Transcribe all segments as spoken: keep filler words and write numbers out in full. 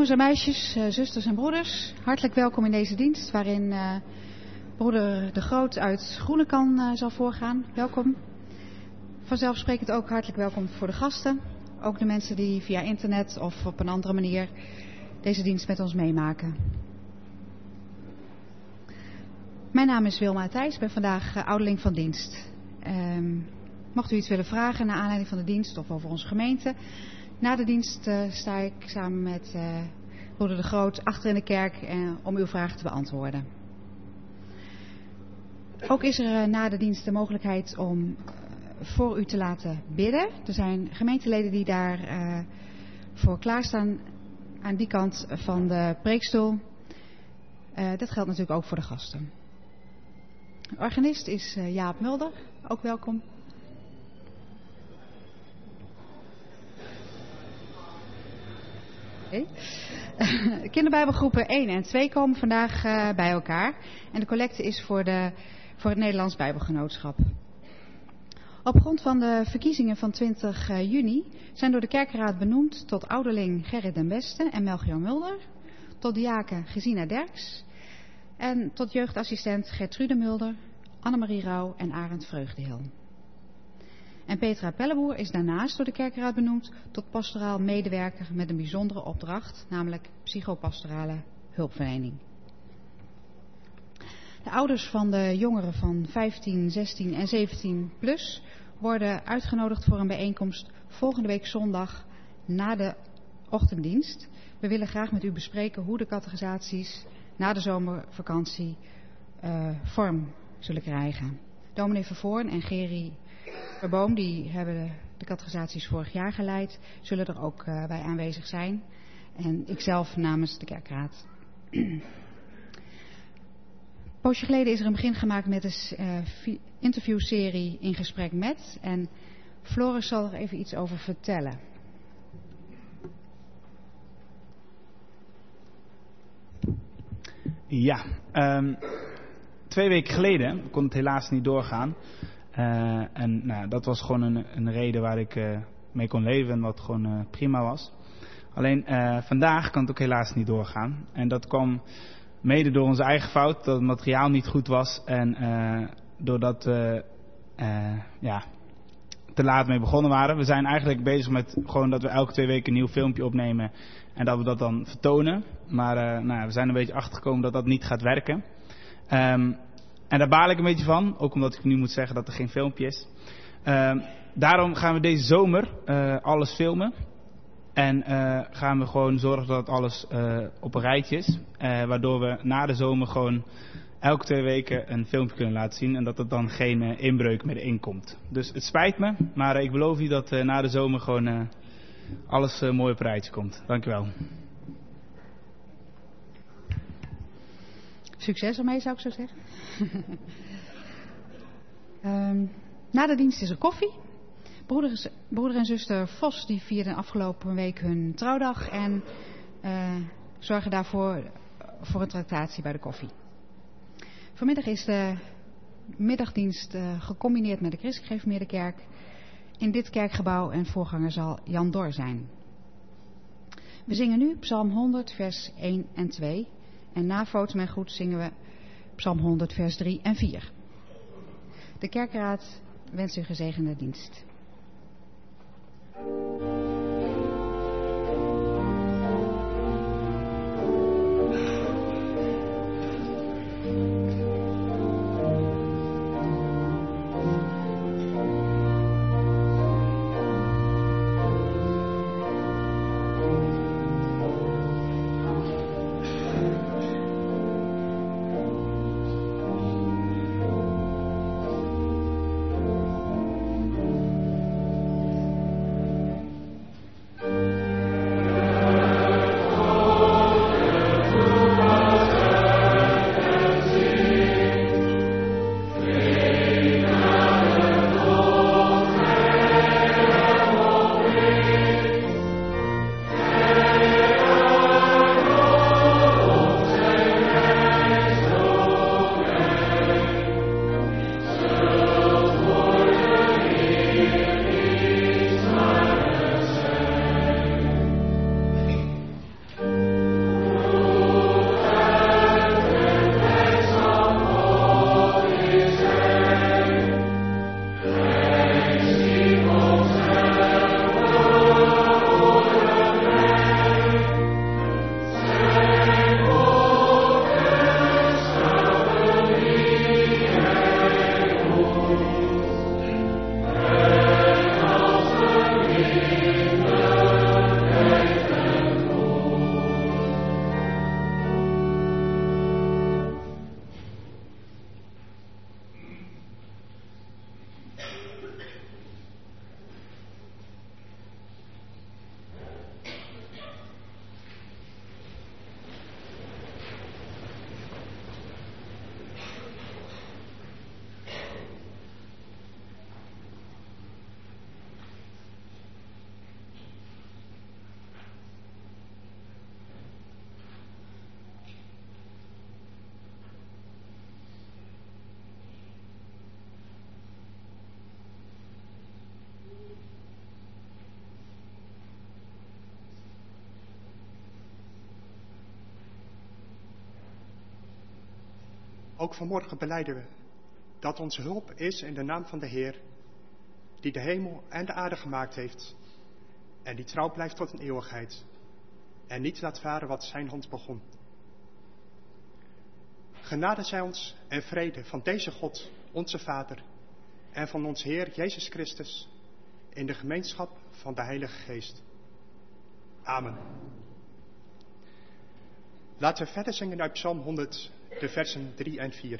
Jongens en meisjes, uh, zusters en broeders, hartelijk welkom in deze dienst waarin uh, broeder De Groot uit Groenekan uh, zal voorgaan. Welkom. Vanzelfsprekend ook hartelijk welkom voor de gasten. Ook de mensen die via internet of op een andere manier deze dienst met ons meemaken. Mijn naam is Wilma Thijs, ik ben vandaag uh, ouderling van dienst. Um, mocht u iets willen vragen naar aanleiding van de dienst of over onze gemeente. Na de dienst uh, sta ik samen met uh, broeder De Groot achter in de kerk uh, om uw vragen te beantwoorden. Ook is er uh, na de dienst de mogelijkheid om uh, voor u te laten bidden. Er zijn gemeenteleden die daar uh, voor klaarstaan aan die kant van de preekstoel. Uh, dat geldt natuurlijk ook voor de gasten. De organist is uh, Jaap Mulder, ook welkom. Okay. Kinderbijbelgroepen één en twee komen vandaag uh, bij elkaar. En de collecte is voor, de, voor het Nederlands Bijbelgenootschap. Op grond van de verkiezingen van twintig juni zijn door de kerkenraad benoemd tot ouderling Gerrit den Beste en Melchior Mulder. Tot diaken Gesina Derks. En tot jeugdassistent Gertrude Mulder, Annemarie Rauw en Arend Vreugdehil. En Petra Pelleboer is daarnaast door de kerkenraad benoemd tot pastoraal medewerker met een bijzondere opdracht, namelijk psychopastorale hulpverlening. De ouders van de jongeren van vijftien, zestien en zeventien plus worden uitgenodigd voor een bijeenkomst volgende week zondag na de ochtenddienst. We willen graag met u bespreken hoe de catechisaties na de zomervakantie uh, vorm zullen krijgen. Dominee Vervoorn en Geri Verboom, die hebben de, de catechisaties vorig jaar geleid, zullen er ook uh, bij aanwezig zijn. En ikzelf namens de kerkraad. Een poosje geleden is er een begin gemaakt met de uh, interviewserie In Gesprek Met. En Floris zal er even iets over vertellen. Ja, um, twee weken geleden kon het helaas niet doorgaan. Uh, en nou, dat was gewoon een, een reden waar ik uh, mee kon leven en wat gewoon uh, prima was. Alleen uh, vandaag kan het ook helaas niet doorgaan. En dat kwam mede door onze eigen fout, dat het materiaal niet goed was. En uh, doordat we uh, ja, te laat mee begonnen waren. We zijn eigenlijk bezig met gewoon dat we elke twee weken een nieuw filmpje opnemen. En dat we dat dan vertonen. Maar uh, nou, we zijn een beetje achtergekomen dat dat niet gaat werken. Um, En daar baal ik een beetje van, ook omdat ik nu moet zeggen dat er geen filmpje is. Uh, daarom gaan we deze zomer uh, alles filmen. En uh, gaan we gewoon zorgen dat alles uh, op een rijtje is. Uh, waardoor we na de zomer gewoon elke twee weken een filmpje kunnen laten zien. En dat er dan geen uh, inbreuk meer in komt. Dus het spijt me, maar uh, ik beloof u dat uh, na de zomer gewoon uh, alles uh, mooi op een rijtje komt. Dankjewel. Succes ermee, zou ik zo zeggen. um, na de dienst is er koffie. Broeder, broeder en zuster Vos die vierden afgelopen week hun trouwdag en uh, zorgen daarvoor voor een tractatie bij de koffie. Vanmiddag is de middagdienst uh, gecombineerd met de Christelijk Gereformeerde Kerk. In dit kerkgebouw en voorganger zal Jan Dor zijn. We zingen nu Psalm honderd vers één en twee. En na Foto mijn goed zingen we Psalm honderd vers drie en vier. De kerkraad wenst u gezegende dienst. ook vanmorgen belijden we dat onze hulp is in de naam van de Heer, die de hemel en de aarde gemaakt heeft en die trouw blijft tot een eeuwigheid en niet laat varen wat zijn hand begon. Genade zij ons en vrede van deze God, onze Vader, en van ons Heer Jezus Christus, in de gemeenschap van de Heilige Geest. Amen. Laten we verder zingen uit Psalm honderd, de versen drie en vier.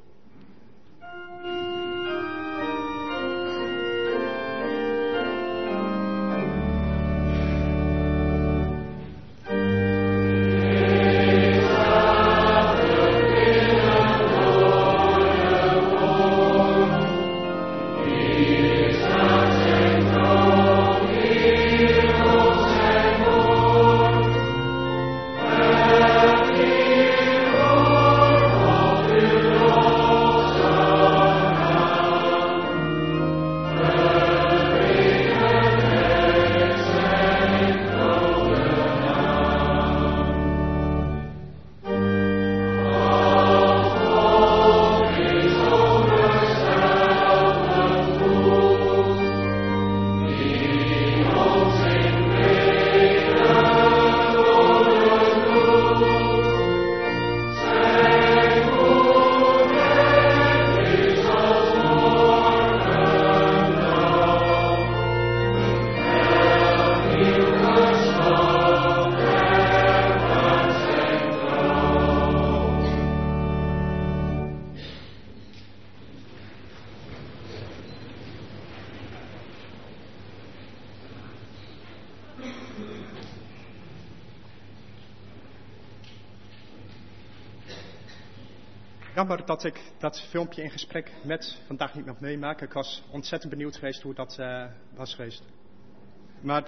Jammer dat ik dat filmpje in gesprek met vandaag niet mag meemaken. Ik was ontzettend benieuwd geweest hoe dat uh, was geweest. Maar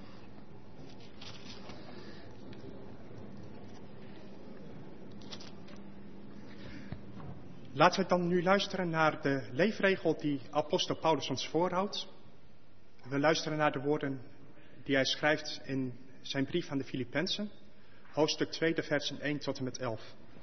laten we dan nu luisteren naar de leefregel die apostel Paulus ons voorhoudt. We luisteren naar de woorden die hij schrijft in zijn brief aan de Filippenzen, hoofdstuk twee, de versen één tot en met elf.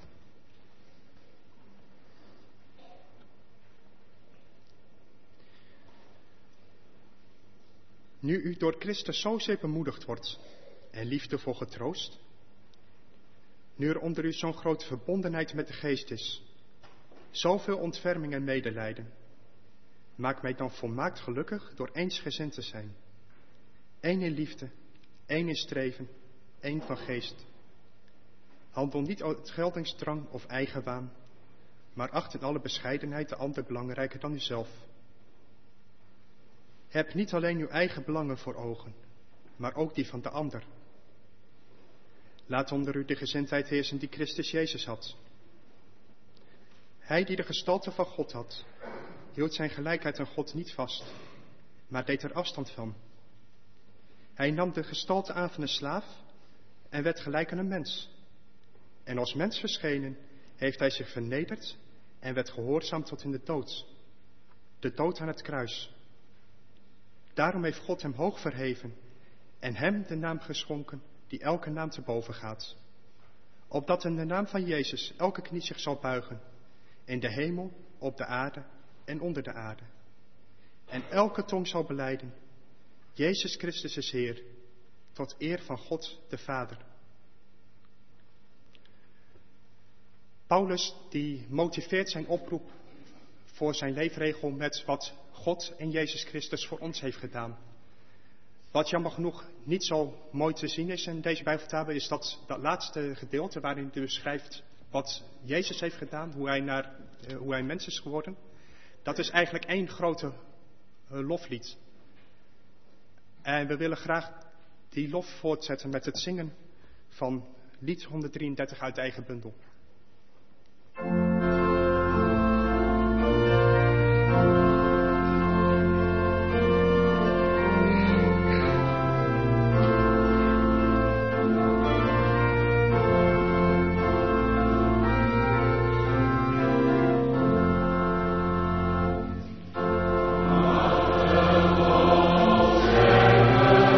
Nu u door Christus zozeer bemoedigd wordt en liefdevol getroost, nu er onder u zo'n grote verbondenheid met de geest is, zoveel ontferming en medelijden, maak mij dan volmaakt gelukkig door eensgezind te zijn. Eén in liefde, één in streven, één van geest. Handel niet uit geldingsdrang of eigenwaan, maar acht in alle bescheidenheid de ander belangrijker dan uzelf. Heb niet alleen uw eigen belangen voor ogen, maar ook die van de ander. Laat onder u de gezindheid heersen die Christus Jezus had. Hij die de gestalte van God had, hield zijn gelijkheid aan God niet vast, maar deed er afstand van. Hij nam de gestalte aan van een slaaf en werd gelijk aan een mens. En als mens verschenen heeft hij zich vernederd en werd gehoorzaam tot in de dood. De dood aan het kruis. Daarom heeft God hem hoog verheven en hem de naam geschonken die elke naam te boven gaat. Opdat in de naam van Jezus elke knie zich zal buigen, in de hemel, op de aarde en onder de aarde. En elke tong zal belijden, Jezus Christus is Heer, tot eer van God de Vader. Paulus die motiveert zijn oproep voor zijn leefregel met wat God en Jezus Christus voor ons heeft gedaan. Wat jammer genoeg niet zo mooi te zien is in deze Bijbelvertaling is dat, dat laatste gedeelte waarin hij beschrijft wat Jezus heeft gedaan, hoe hij, naar, uh, hoe hij mens is geworden. Dat is eigenlijk één grote uh, loflied. En we willen graag die lof voortzetten met het zingen van lied honderddrieëndertig uit de eigen bundel.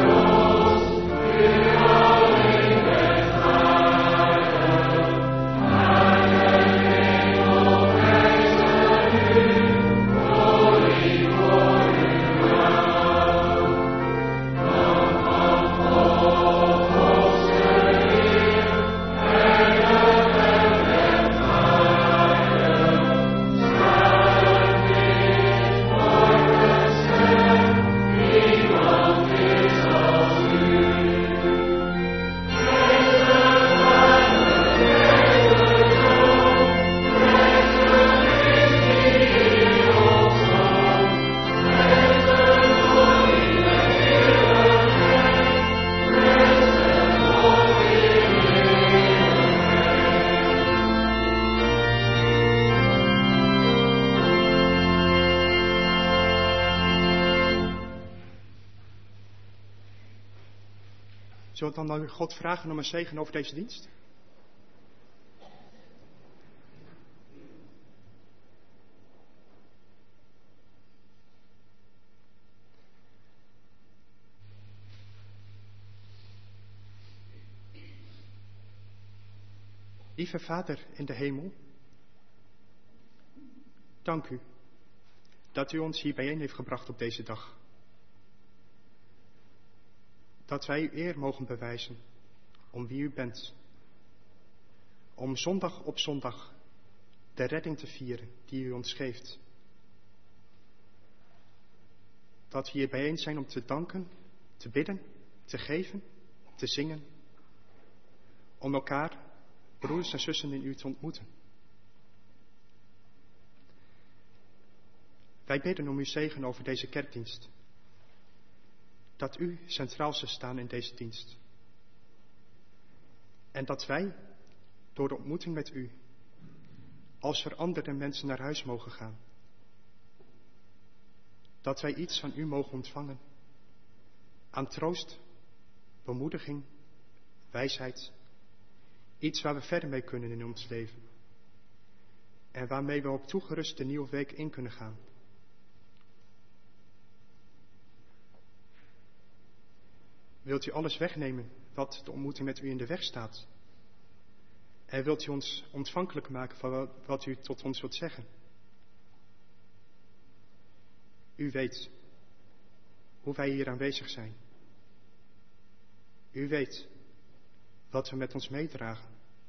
Amen. Zullen we dan aan God vragen om een zegen over deze dienst? Lieve Vader in de hemel, dank u dat u ons hier bijeen heeft gebracht op deze dag. Dat wij u eer mogen bewijzen om wie u bent. Om zondag op zondag de redding te vieren die u ons geeft. Dat we hier bijeen zijn om te danken, te bidden, te geven, te zingen. Om elkaar, broers en zussen in u te ontmoeten. Wij bidden om uw zegen over deze kerkdienst. Dat u centraal zou staan in deze dienst. En dat wij, door de ontmoeting met u, als veranderde mensen naar huis mogen gaan. Dat wij iets van u mogen ontvangen. Aan troost, bemoediging, wijsheid. Iets waar we verder mee kunnen in ons leven. En waarmee we op toegerust de nieuwe week in kunnen gaan. Wilt u alles wegnemen wat de ontmoeting met u in de weg staat? En wilt u ons ontvankelijk maken van wat u tot ons wilt zeggen? U weet hoe wij hier aanwezig zijn. U weet wat we met ons meedragen.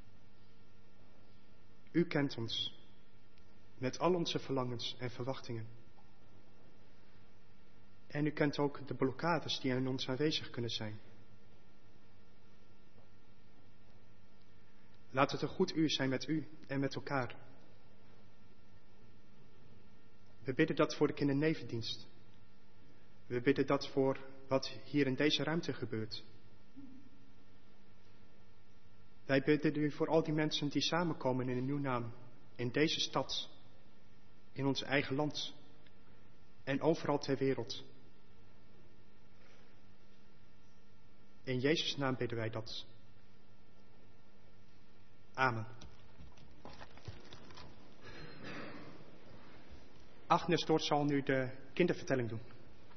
U kent ons met al onze verlangens en verwachtingen. En u kent ook de blokkades die in ons aanwezig kunnen zijn. Laat het een goed uur zijn met u en met elkaar. We bidden dat voor de kindernevendienst. We bidden dat voor wat hier in deze ruimte gebeurt. Wij bidden u voor al die mensen die samenkomen in uw naam. In deze stad. In ons eigen land. En overal ter wereld. In Jezus' naam bidden wij dat. Amen. Agnes Doort zal nu de kindervertelling doen.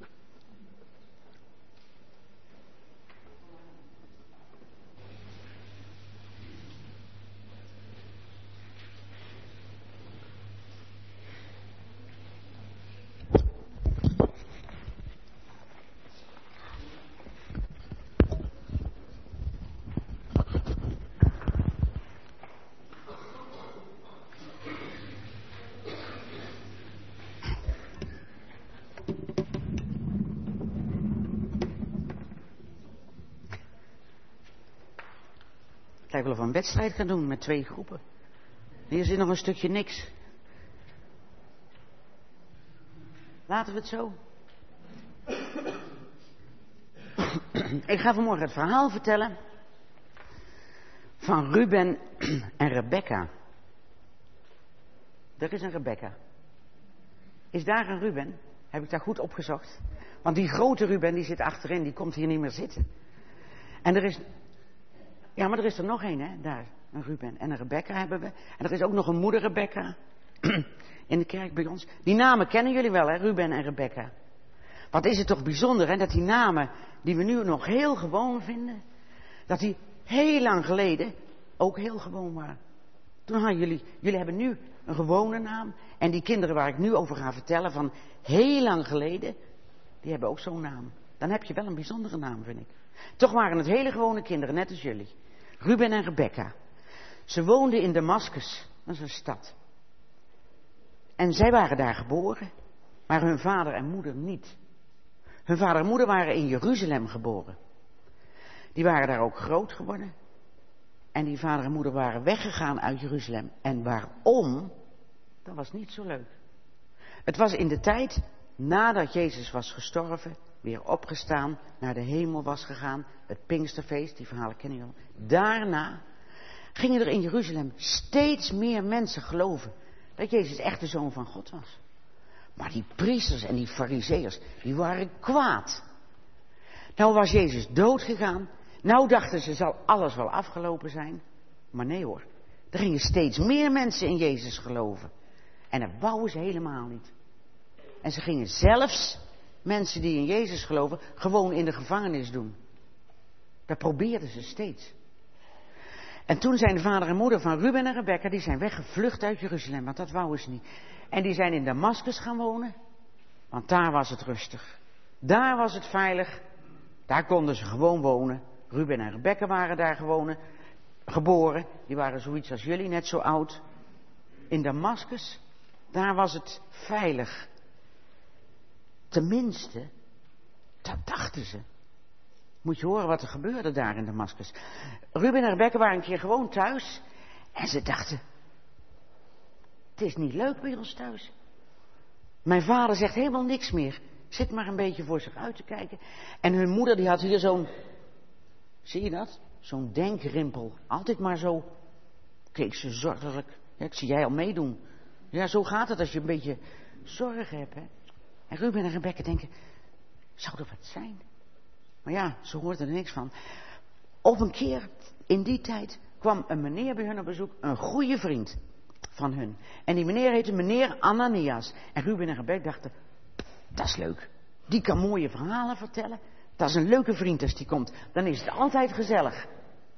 Ik wil een wedstrijd gaan doen met twee groepen. Hier zit nog een stukje niks. Laten we het zo. Ik ga vanmorgen het verhaal vertellen van Ruben en Rebecca. Er is een Rebecca. Is daar een Ruben? Heb ik daar goed opgezocht? Want die grote Ruben die zit achterin, die komt hier niet meer zitten. En er is... Ja, maar er is er nog één, hè, daar. Een Ruben en een Rebecca hebben we. En er is ook nog een moeder Rebecca in de kerk bij ons. Die namen kennen jullie wel, hè, Ruben en Rebecca. Wat is het toch bijzonder, hè, dat die namen die we nu nog heel gewoon vinden, dat die heel lang geleden ook heel gewoon waren. Toen hadden jullie, jullie hebben nu een gewone naam. En die kinderen waar ik nu over ga vertellen van heel lang geleden, die hebben ook zo'n naam. Dan heb je wel een bijzondere naam, vind ik. Toch waren het hele gewone kinderen, net als jullie. Ruben en Rebecca. Ze woonden in Damascus, dat is een stad. En zij waren daar geboren, maar hun vader en moeder niet. Hun vader en moeder waren in Jeruzalem geboren. Die waren daar ook groot geworden. En die vader en moeder waren weggegaan uit Jeruzalem. En waarom? Dat was niet zo leuk. Het was in de tijd nadat Jezus was gestorven, weer opgestaan, naar de hemel was gegaan, het Pinksterfeest, die verhalen kennen jullie wel. Daarna gingen er in Jeruzalem steeds meer mensen geloven dat Jezus echt de Zoon van God was. Maar die priesters en die farizeeërs, die waren kwaad. Nou was Jezus doodgegaan, Nou dachten ze, zal alles wel afgelopen zijn. Maar nee hoor, er gingen steeds meer mensen in Jezus geloven. En dat wouden ze helemaal niet. En ze gingen zelfs mensen die in Jezus geloven gewoon in de gevangenis doen. Dat probeerden ze steeds. En toen zijn de vader en moeder van Ruben en Rebecca, die zijn weggevlucht uit Jeruzalem, want dat wouden ze niet. En die zijn in Damascus gaan wonen, want daar was het rustig. Daar was het veilig. Daar konden ze gewoon wonen. Ruben en Rebecca waren daar gewoon geboren. Die waren zoiets als jullie, net zo oud. In Damascus, daar was het veilig. Tenminste, dat dachten ze. Moet je horen wat er gebeurde daar in Damascus. Ruben en Rebecca waren een keer gewoon thuis. En ze dachten, het is niet leuk bij ons thuis. Mijn vader zegt helemaal niks meer. Zit maar een beetje voor zich uit te kijken. En hun moeder die had hier zo'n, zie je dat? Zo'n denkrimpel. Altijd maar zo, keek ze zorgelijk. Ja, ik zie jij al meedoen. Ja, zo gaat het als je een beetje zorgen hebt. Hè? En Ruben en Rebecca denken, zou er wat zijn? Maar ja, ze hoorden er niks van. Op een keer, in die tijd, kwam een meneer bij hun op bezoek. Een goede vriend van hun. En die meneer heette meneer Ananias. En Ruben en Rebecca dachten, dat is leuk. Die kan mooie verhalen vertellen. Dat is een leuke vriend als die komt. Dan is het altijd gezellig.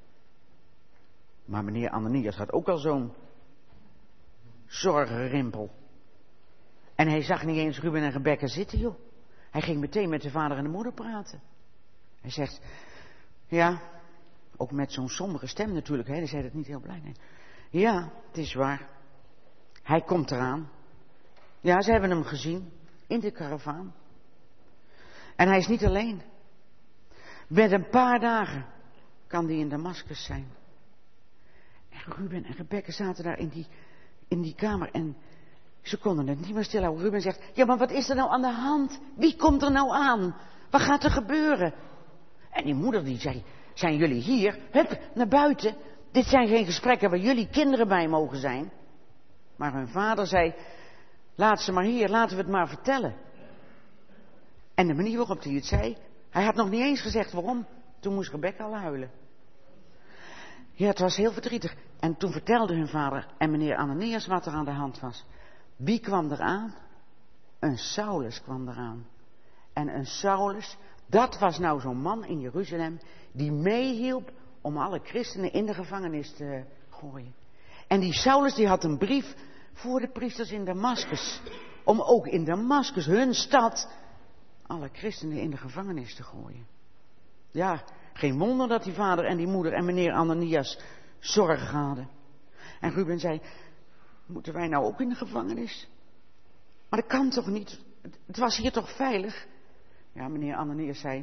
Maar meneer Ananias had ook al zo'n zorgenrimpel. En hij zag niet eens Ruben en Rebecca zitten, joh. Hij ging meteen met de vader en de moeder praten. Hij zegt, ja, ook met zo'n sombere stem natuurlijk, hè. Hij zei het niet heel blij, nee. Ja, het is waar. Hij komt eraan. Ja, ze hebben hem gezien. In de karavaan. En hij is niet alleen. Met een paar dagen kan hij in Damascus zijn. En Ruben en Rebecca zaten daar in die, in die kamer en ze konden het niet meer stilhouden. Ruben zegt, ja, maar wat is er nou aan de hand? Wie komt er nou aan? Wat gaat er gebeuren? En die moeder die zei, zijn jullie hier? Hup, naar buiten. Dit zijn geen gesprekken waar jullie kinderen bij mogen zijn. Maar hun vader zei, laat ze maar hier, laten we het maar vertellen. En de manier waarop hij het zei, hij had nog niet eens gezegd waarom. Toen moest Rebecca al huilen. Ja, het was heel verdrietig. En toen vertelde hun vader en meneer Ananias wat er aan de hand was. Wie kwam eraan? Een Saulus kwam eraan. En een Saulus, dat was nou zo'n man in Jeruzalem die meehielp om alle christenen in de gevangenis te gooien. En die Saulus die had een brief voor de priesters in Damascus. Om ook in Damascus, hun stad, alle christenen in de gevangenis te gooien. Ja, geen wonder dat die vader en die moeder en meneer Ananias zorgen hadden. En Ruben zei, moeten wij nou ook in de gevangenis? Maar dat kan toch niet? Het was hier toch veilig? Ja, meneer Ananias zei,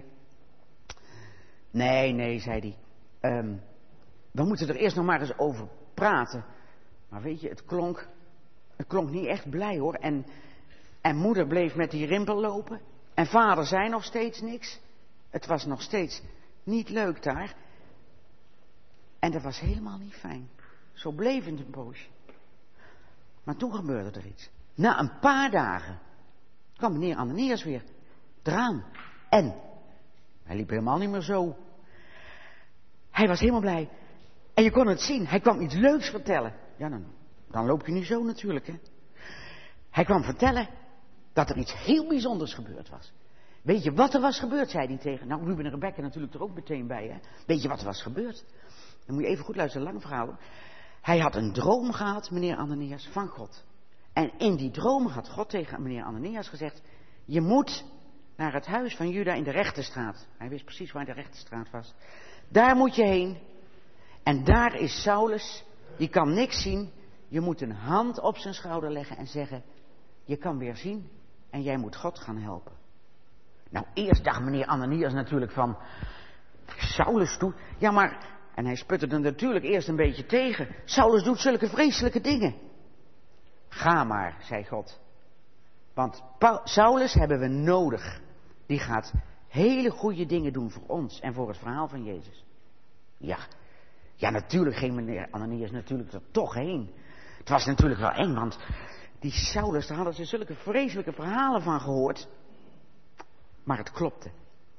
nee, nee, zei hij. Um, we moeten er eerst nog maar eens over praten. Maar weet je, het klonk, het klonk niet echt blij hoor. En, en moeder bleef met die rimpel lopen. En vader zei nog steeds niks. Het was nog steeds niet leuk daar. En dat was helemaal niet fijn. Zo bleef het een poosje. Maar toen gebeurde er iets. Na een paar dagen kwam meneer Ananias weer eraan. En hij liep helemaal niet meer zo. Hij was helemaal blij. En je kon het zien. Hij kwam iets leuks vertellen. Ja, dan, dan loop je niet zo natuurlijk, hè. Hij kwam vertellen dat er iets heel bijzonders gebeurd was. Weet je wat er was gebeurd, zei hij tegen. Nou, Ruben en Rebecca natuurlijk er ook meteen bij, hè. Weet je wat er was gebeurd? Dan moet je even goed luisteren, lang verhaal. Hij had een droom gehad, meneer Ananias, van God. En in die droom had God tegen meneer Ananias gezegd, je moet naar het huis van Juda in de Rechterstraat. Hij wist precies waar de Rechterstraat was. Daar moet je heen. En daar is Saulus, die kan niks zien. Je moet een hand op zijn schouder leggen en zeggen, je kan weer zien en jij moet God gaan helpen. Nou, eerst dacht meneer Ananias natuurlijk van, Saulus doet, ja maar, en hij sputte er natuurlijk eerst een beetje tegen. Saulus doet zulke vreselijke dingen. Ga maar, zei God. Want Pa- Saulus hebben we nodig. Die gaat hele goede dingen doen voor ons en voor het verhaal van Jezus. Ja, ja natuurlijk ging meneer Ananias natuurlijk er toch heen. Het was natuurlijk wel eng, want die Saulus, daar hadden ze zulke vreselijke verhalen van gehoord. Maar het klopte.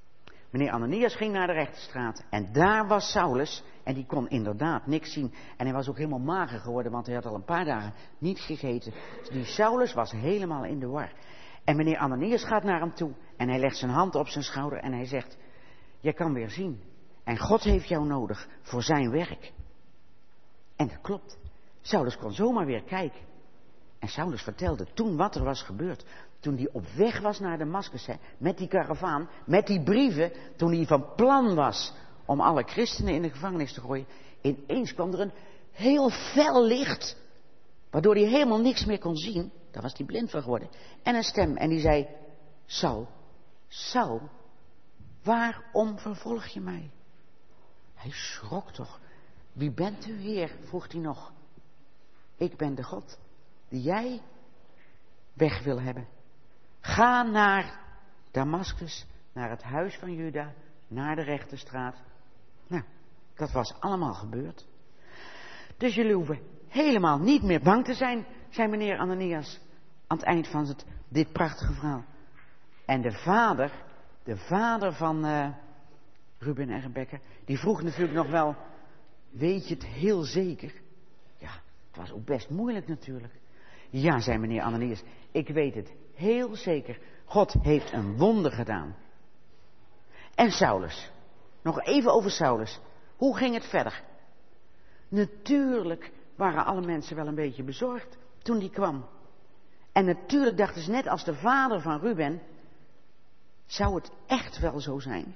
Meneer Ananias ging naar de rechterstraat en daar was Saulus en die kon inderdaad niks zien. En hij was ook helemaal mager geworden, want hij had al een paar dagen niet gegeten. Dus die Saulus was helemaal in de war. En meneer Ananias gaat naar hem toe en hij legt zijn hand op zijn schouder en hij zegt, jij kan weer zien. En God heeft jou nodig voor zijn werk. En dat klopt. Saulus kon zomaar weer kijken. En Saulus vertelde toen wat er was gebeurd. Toen hij op weg was naar Damascus, hè, met die karavaan, met die brieven. Toen hij van plan was om alle christenen in de gevangenis te gooien. Ineens kwam er een heel fel licht. Waardoor hij helemaal niks meer kon zien. Daar was hij blind van geworden. En een stem. En die zei, Saul, Saul, waarom vervolg je mij? Hij schrok toch. Wie bent u, Heer? Vroeg hij nog. Ik ben de God die jij weg wil hebben. Ga naar Damascus, naar het huis van Juda, naar de rechterstraat. Nou, dat was allemaal gebeurd. Dus jullie hoeven helemaal niet meer bang te zijn, zei meneer Ananias aan het eind van het, dit prachtige verhaal. En de vader, de vader van uh, Ruben en Rebecca, die vroeg natuurlijk nog wel, weet je het heel zeker? Ja, het was ook best moeilijk natuurlijk. Ja, zei meneer Ananias, ik weet het heel zeker. God heeft een wonder gedaan. En Saulus, nog even over Saulus. Hoe ging het verder? Natuurlijk waren alle mensen wel een beetje bezorgd toen die kwam. En natuurlijk dachten ze net als de vader van Ruben, zou het echt wel zo zijn?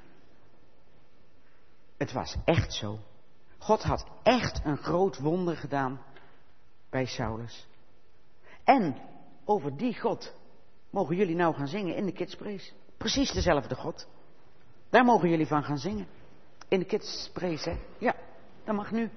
Het was echt zo. God had echt een groot wonder gedaan bij Saulus. En over die God mogen jullie nou gaan zingen in de Kids Praise. Precies dezelfde God. Daar mogen jullie van gaan zingen. In de Kids Praise, hè? Ja, dat mag nu.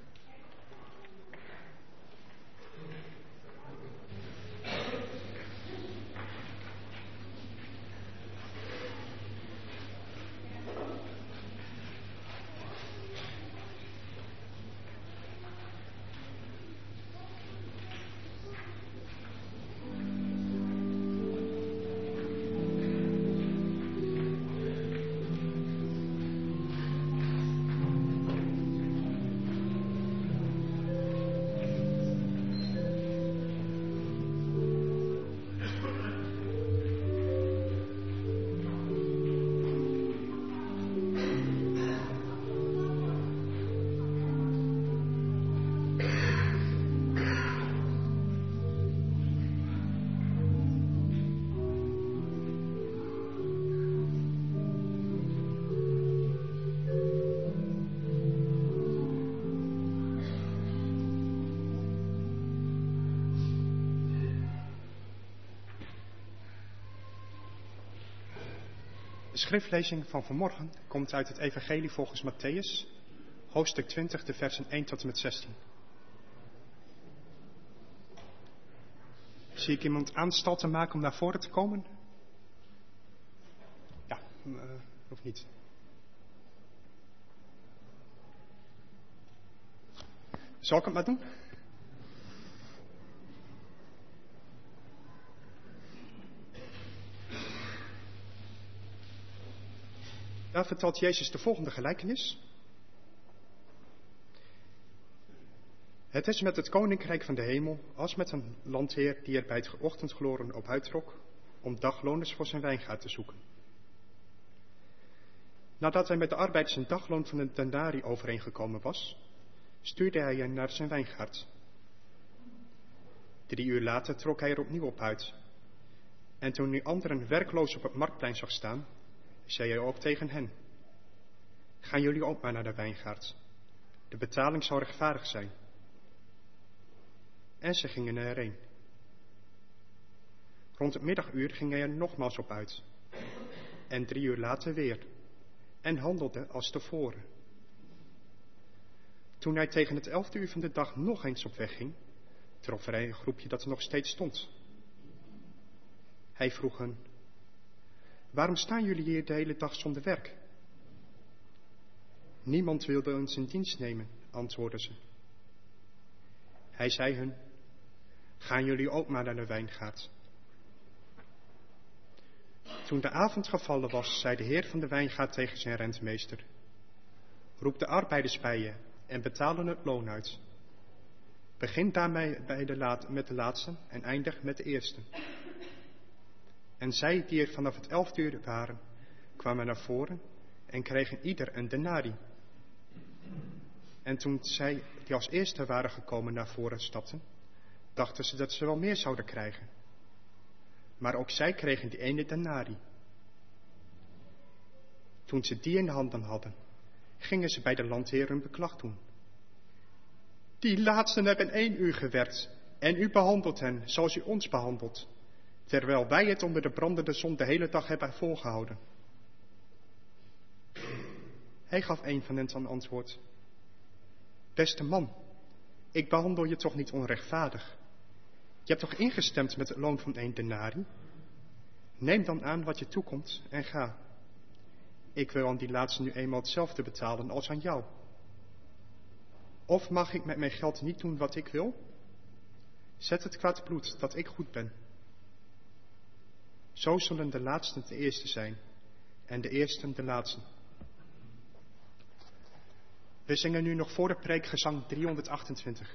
De schriftlezing van vanmorgen komt uit het Evangelie volgens Mattheüs, hoofdstuk twintig, de versen één tot en met zestien. Zie ik iemand aanstalten maken om naar voren te komen? Ja, uh, of niet. Zal ik het maar doen? Daar vertelt Jezus de volgende gelijkenis. Het is met het koninkrijk van de hemel als met een landheer die er bij het ochtendgloren op uittrok om dagloners voor zijn wijngaard te zoeken. Nadat hij met de arbeiders een dagloon van een denari overeengekomen was, stuurde hij hen naar zijn wijngaard. Drie uur later trok hij er opnieuw op uit. En toen hij anderen werkloos op het marktplein zag staan, zei hij ook tegen hen: gaan jullie ook maar naar de wijngaard. De betaling zal rechtvaardig zijn. En ze gingen erheen. Rond het middaguur ging hij er nogmaals op uit. En drie uur later weer. En handelde als tevoren. Toen hij tegen het elfde uur van de dag nog eens op weg ging, trof hij een groepje dat er nog steeds stond. Hij vroeg hen: waarom staan jullie hier de hele dag zonder werk? Niemand wilde ons in dienst nemen, antwoordden ze. Hij zei hun: gaan jullie ook maar naar de wijngaard. Toen de avond gevallen was, zei de heer van de wijngaard tegen zijn rentmeester: roep de arbeiders bij je en betalen het loon uit. Begin daarmee bij de laat, met de laatste en eindig met de eerste. En zij die er vanaf het elfde uur waren, kwamen naar voren en kregen ieder een denari. En toen zij die als eerste waren gekomen naar voren stapten, dachten ze dat ze wel meer zouden krijgen. Maar ook zij kregen die ene denari. Toen ze die in de handen hadden, gingen ze bij de landheer hun beklag doen. Die laatsten hebben één uur gewerkt en u behandelt hen zoals u ons behandelt, terwijl wij het onder de brandende zon de hele dag hebben volgehouden. Hij gaf een van hen ten antwoord: beste man, ik behandel je toch niet onrechtvaardig? Je hebt toch ingestemd met het loon van één denari? Neem dan aan wat je toekomt en ga. Ik wil aan die laatste nu eenmaal hetzelfde betalen als aan jou. Of mag ik met mijn geld niet doen wat ik wil? Zet het kwaad bloed dat ik goed ben. Zo zullen de laatsten de eerste zijn en de eersten de laatsten. We zingen nu nog voor de preek gezang driehonderdachtentwintig.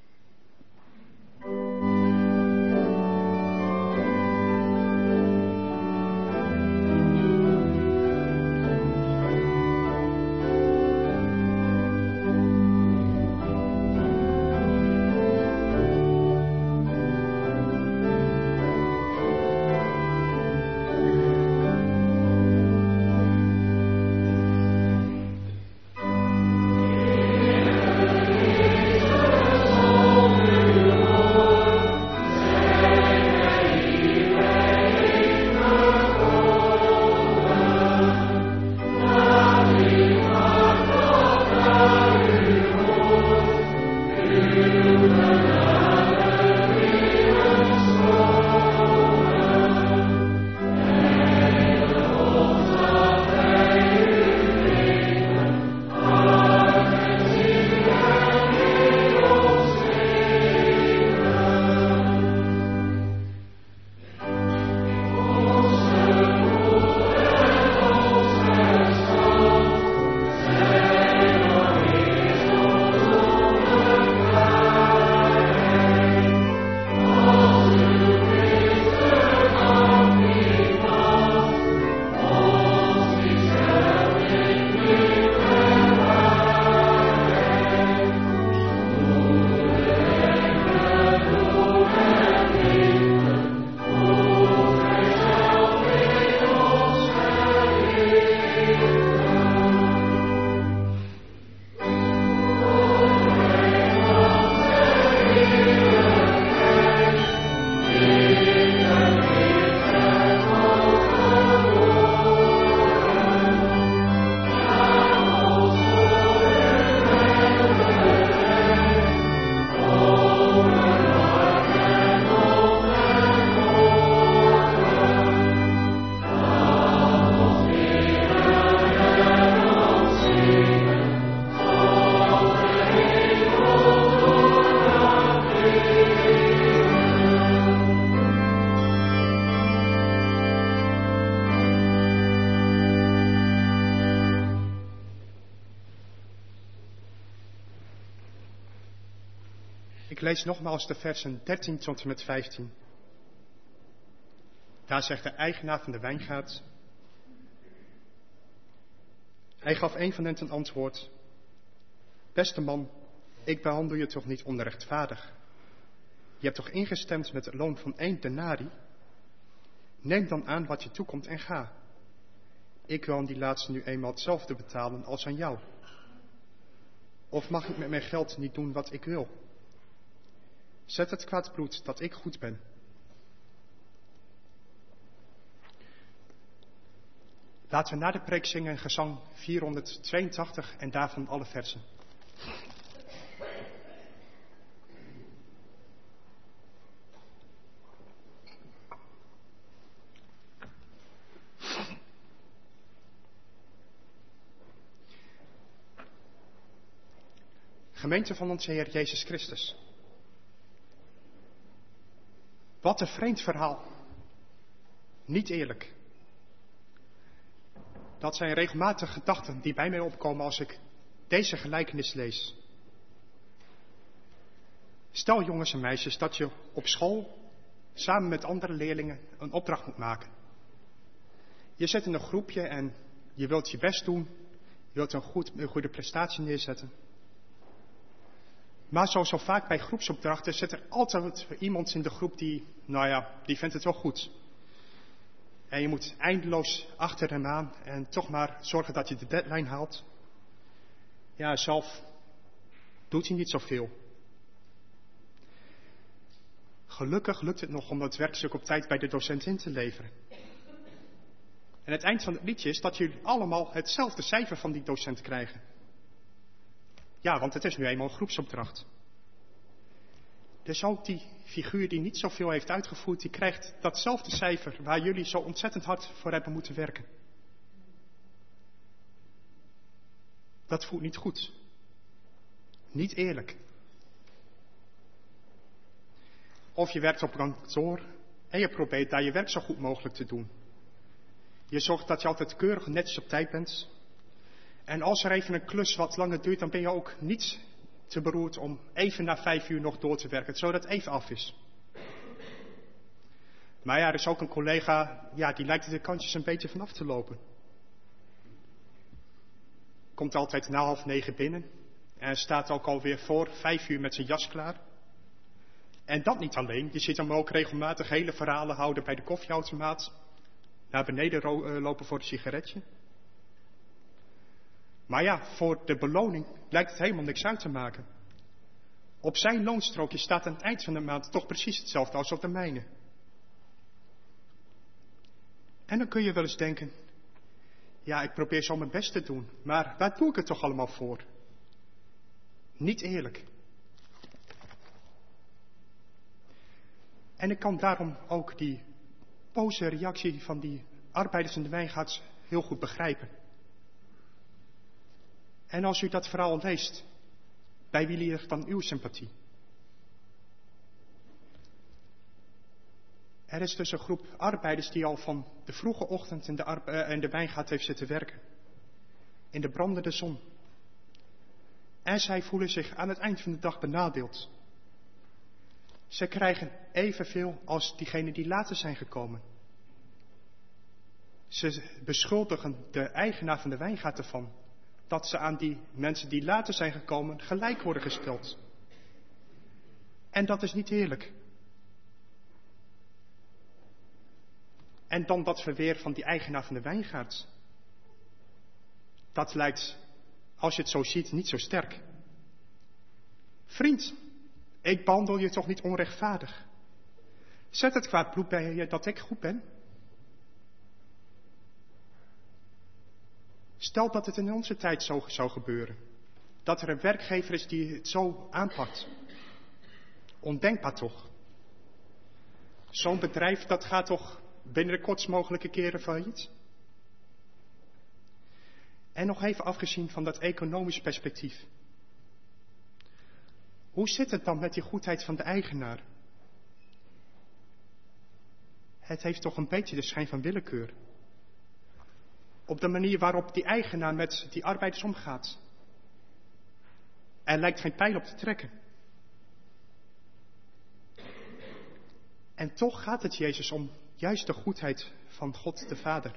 Ik lees nogmaals de versen dertien tot en met vijftien. Daar zegt de eigenaar van de wijngaard: hij gaf een van hen ten antwoord: beste man, ik behandel je toch niet onrechtvaardig? Je hebt toch ingestemd met het loon van één denari? Neem dan aan wat je toekomt en ga. Ik wil aan die laatste nu eenmaal hetzelfde betalen als aan jou. Of mag ik met mijn geld niet doen wat ik wil? Zet het kwaad bloed dat ik goed ben. Laten we na de preek zingen gezang vierhonderdtweeëntachtig en daarvan alle versen. Gemeente van onze Heer Jezus Christus. Wat een vreemd verhaal. Niet eerlijk. Dat zijn regelmatig gedachten die bij mij opkomen als ik deze gelijkenis lees. Stel jongens en meisjes dat je op school samen met andere leerlingen een opdracht moet maken. Je zit in een groepje en je wilt je best doen. Je wilt een, goed, een goede prestatie neerzetten. Maar zoals zo vaak bij groepsopdrachten zit er altijd iemand in de groep die, nou ja, die vindt het wel goed. En je moet eindeloos achter hem aan en toch maar zorgen dat je de deadline haalt. Ja, zelf doet hij niet zoveel. Gelukkig lukt het nog om dat werkstuk op tijd bij de docent in te leveren. En het eind van het liedje is dat jullie allemaal hetzelfde cijfer van die docent krijgen. Ja, want het is nu eenmaal een groepsopdracht. Dus ook die figuur die niet zoveel heeft uitgevoerd, die krijgt datzelfde cijfer waar jullie zo ontzettend hard voor hebben moeten werken. Dat voelt niet goed. Niet eerlijk. Of je werkt op een kantoor en je probeert daar je werk zo goed mogelijk te doen. Je zorgt dat je altijd keurig en netjes op tijd bent. En als er even een klus wat langer duurt, dan ben je ook niet te beroerd om even na vijf uur nog door te werken, zodat het even af is. Maar ja, er is ook een collega, ja, die lijkt er de kantjes een beetje vanaf te lopen. Komt altijd na half negen binnen en staat ook alweer voor vijf uur met zijn jas klaar. En dat niet alleen, je ziet hem ook regelmatig hele verhalen houden bij de koffieautomaat, naar beneden ro- uh, lopen voor een sigaretje. Maar ja, voor de beloning lijkt het helemaal niks uit te maken. Op zijn loonstrookje staat aan het eind van de maand toch precies hetzelfde als op de mijne. En dan kun je wel eens denken, ja, ik probeer zo mijn best te doen, maar waar doe ik het toch allemaal voor? Niet eerlijk. En ik kan daarom ook die boze reactie van die arbeiders in de wijngaard heel goed begrijpen. En als u dat verhaal leest, bij wie ligt dan uw sympathie? Er is dus een groep arbeiders die al van de vroege ochtend in de, arbe- uh, in de wijngaard heeft zitten werken. In de brandende zon. En zij voelen zich aan het eind van de dag benadeeld. Ze krijgen evenveel als diegenen die later zijn gekomen. Ze beschuldigen de eigenaar van de wijngaard ervan dat ze aan die mensen die later zijn gekomen gelijk worden gesteld. En dat is niet eerlijk. En dan dat verweer van die eigenaar van de wijngaard. Dat lijkt, als je het zo ziet, niet zo sterk. Vriend, ik behandel je toch niet onrechtvaardig? Zet het kwaad bloed bij je dat ik goed ben? Stel dat het in onze tijd zo zou gebeuren. Dat er een werkgever is die het zo aanpakt. Ondenkbaar toch? Zo'n bedrijf dat gaat toch binnen de kortst mogelijke keren failliet? En nog even afgezien van dat economisch perspectief. Hoe zit het dan met die goedheid van de eigenaar? Het heeft toch een beetje de schijn van willekeur. Op de manier waarop die eigenaar met die arbeiders omgaat. Er lijkt geen pijl op te trekken. En toch gaat het Jezus om juist de goedheid van God de Vader.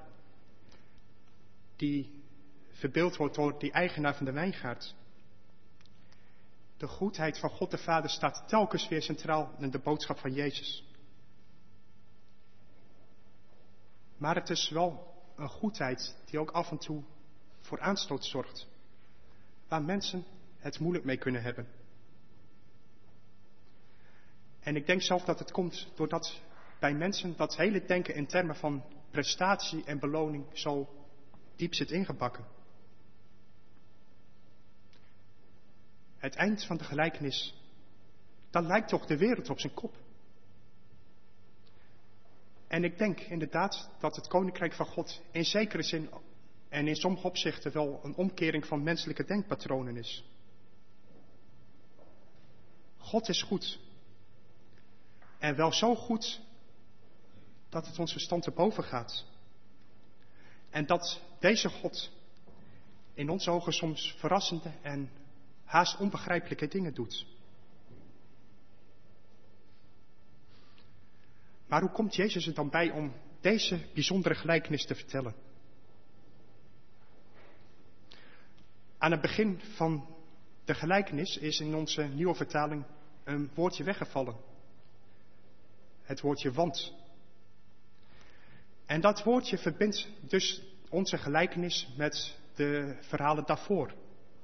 Die verbeeld wordt door die eigenaar van de wijngaard. De goedheid van God de Vader staat telkens weer centraal in de boodschap van Jezus. Maar het is wel een goedheid die ook af en toe voor aanstoot zorgt. Waar mensen het moeilijk mee kunnen hebben. En ik denk zelf dat het komt doordat bij mensen dat hele denken in termen van prestatie en beloning zo diep zit ingebakken. Het eind van de gelijkenis, dan lijkt toch de wereld op zijn kop. En ik denk inderdaad dat het Koninkrijk van God in zekere zin en in sommige opzichten wel een omkering van menselijke denkpatronen is. God is goed. En wel zo goed dat het ons verstand te boven gaat. En dat deze God in onze ogen soms verrassende en haast onbegrijpelijke dingen doet. Maar hoe komt Jezus er dan bij om deze bijzondere gelijkenis te vertellen? Aan het begin van de gelijkenis is in onze nieuwe vertaling een woordje weggevallen. Het woordje want. En dat woordje verbindt dus onze gelijkenis met de verhalen daarvoor.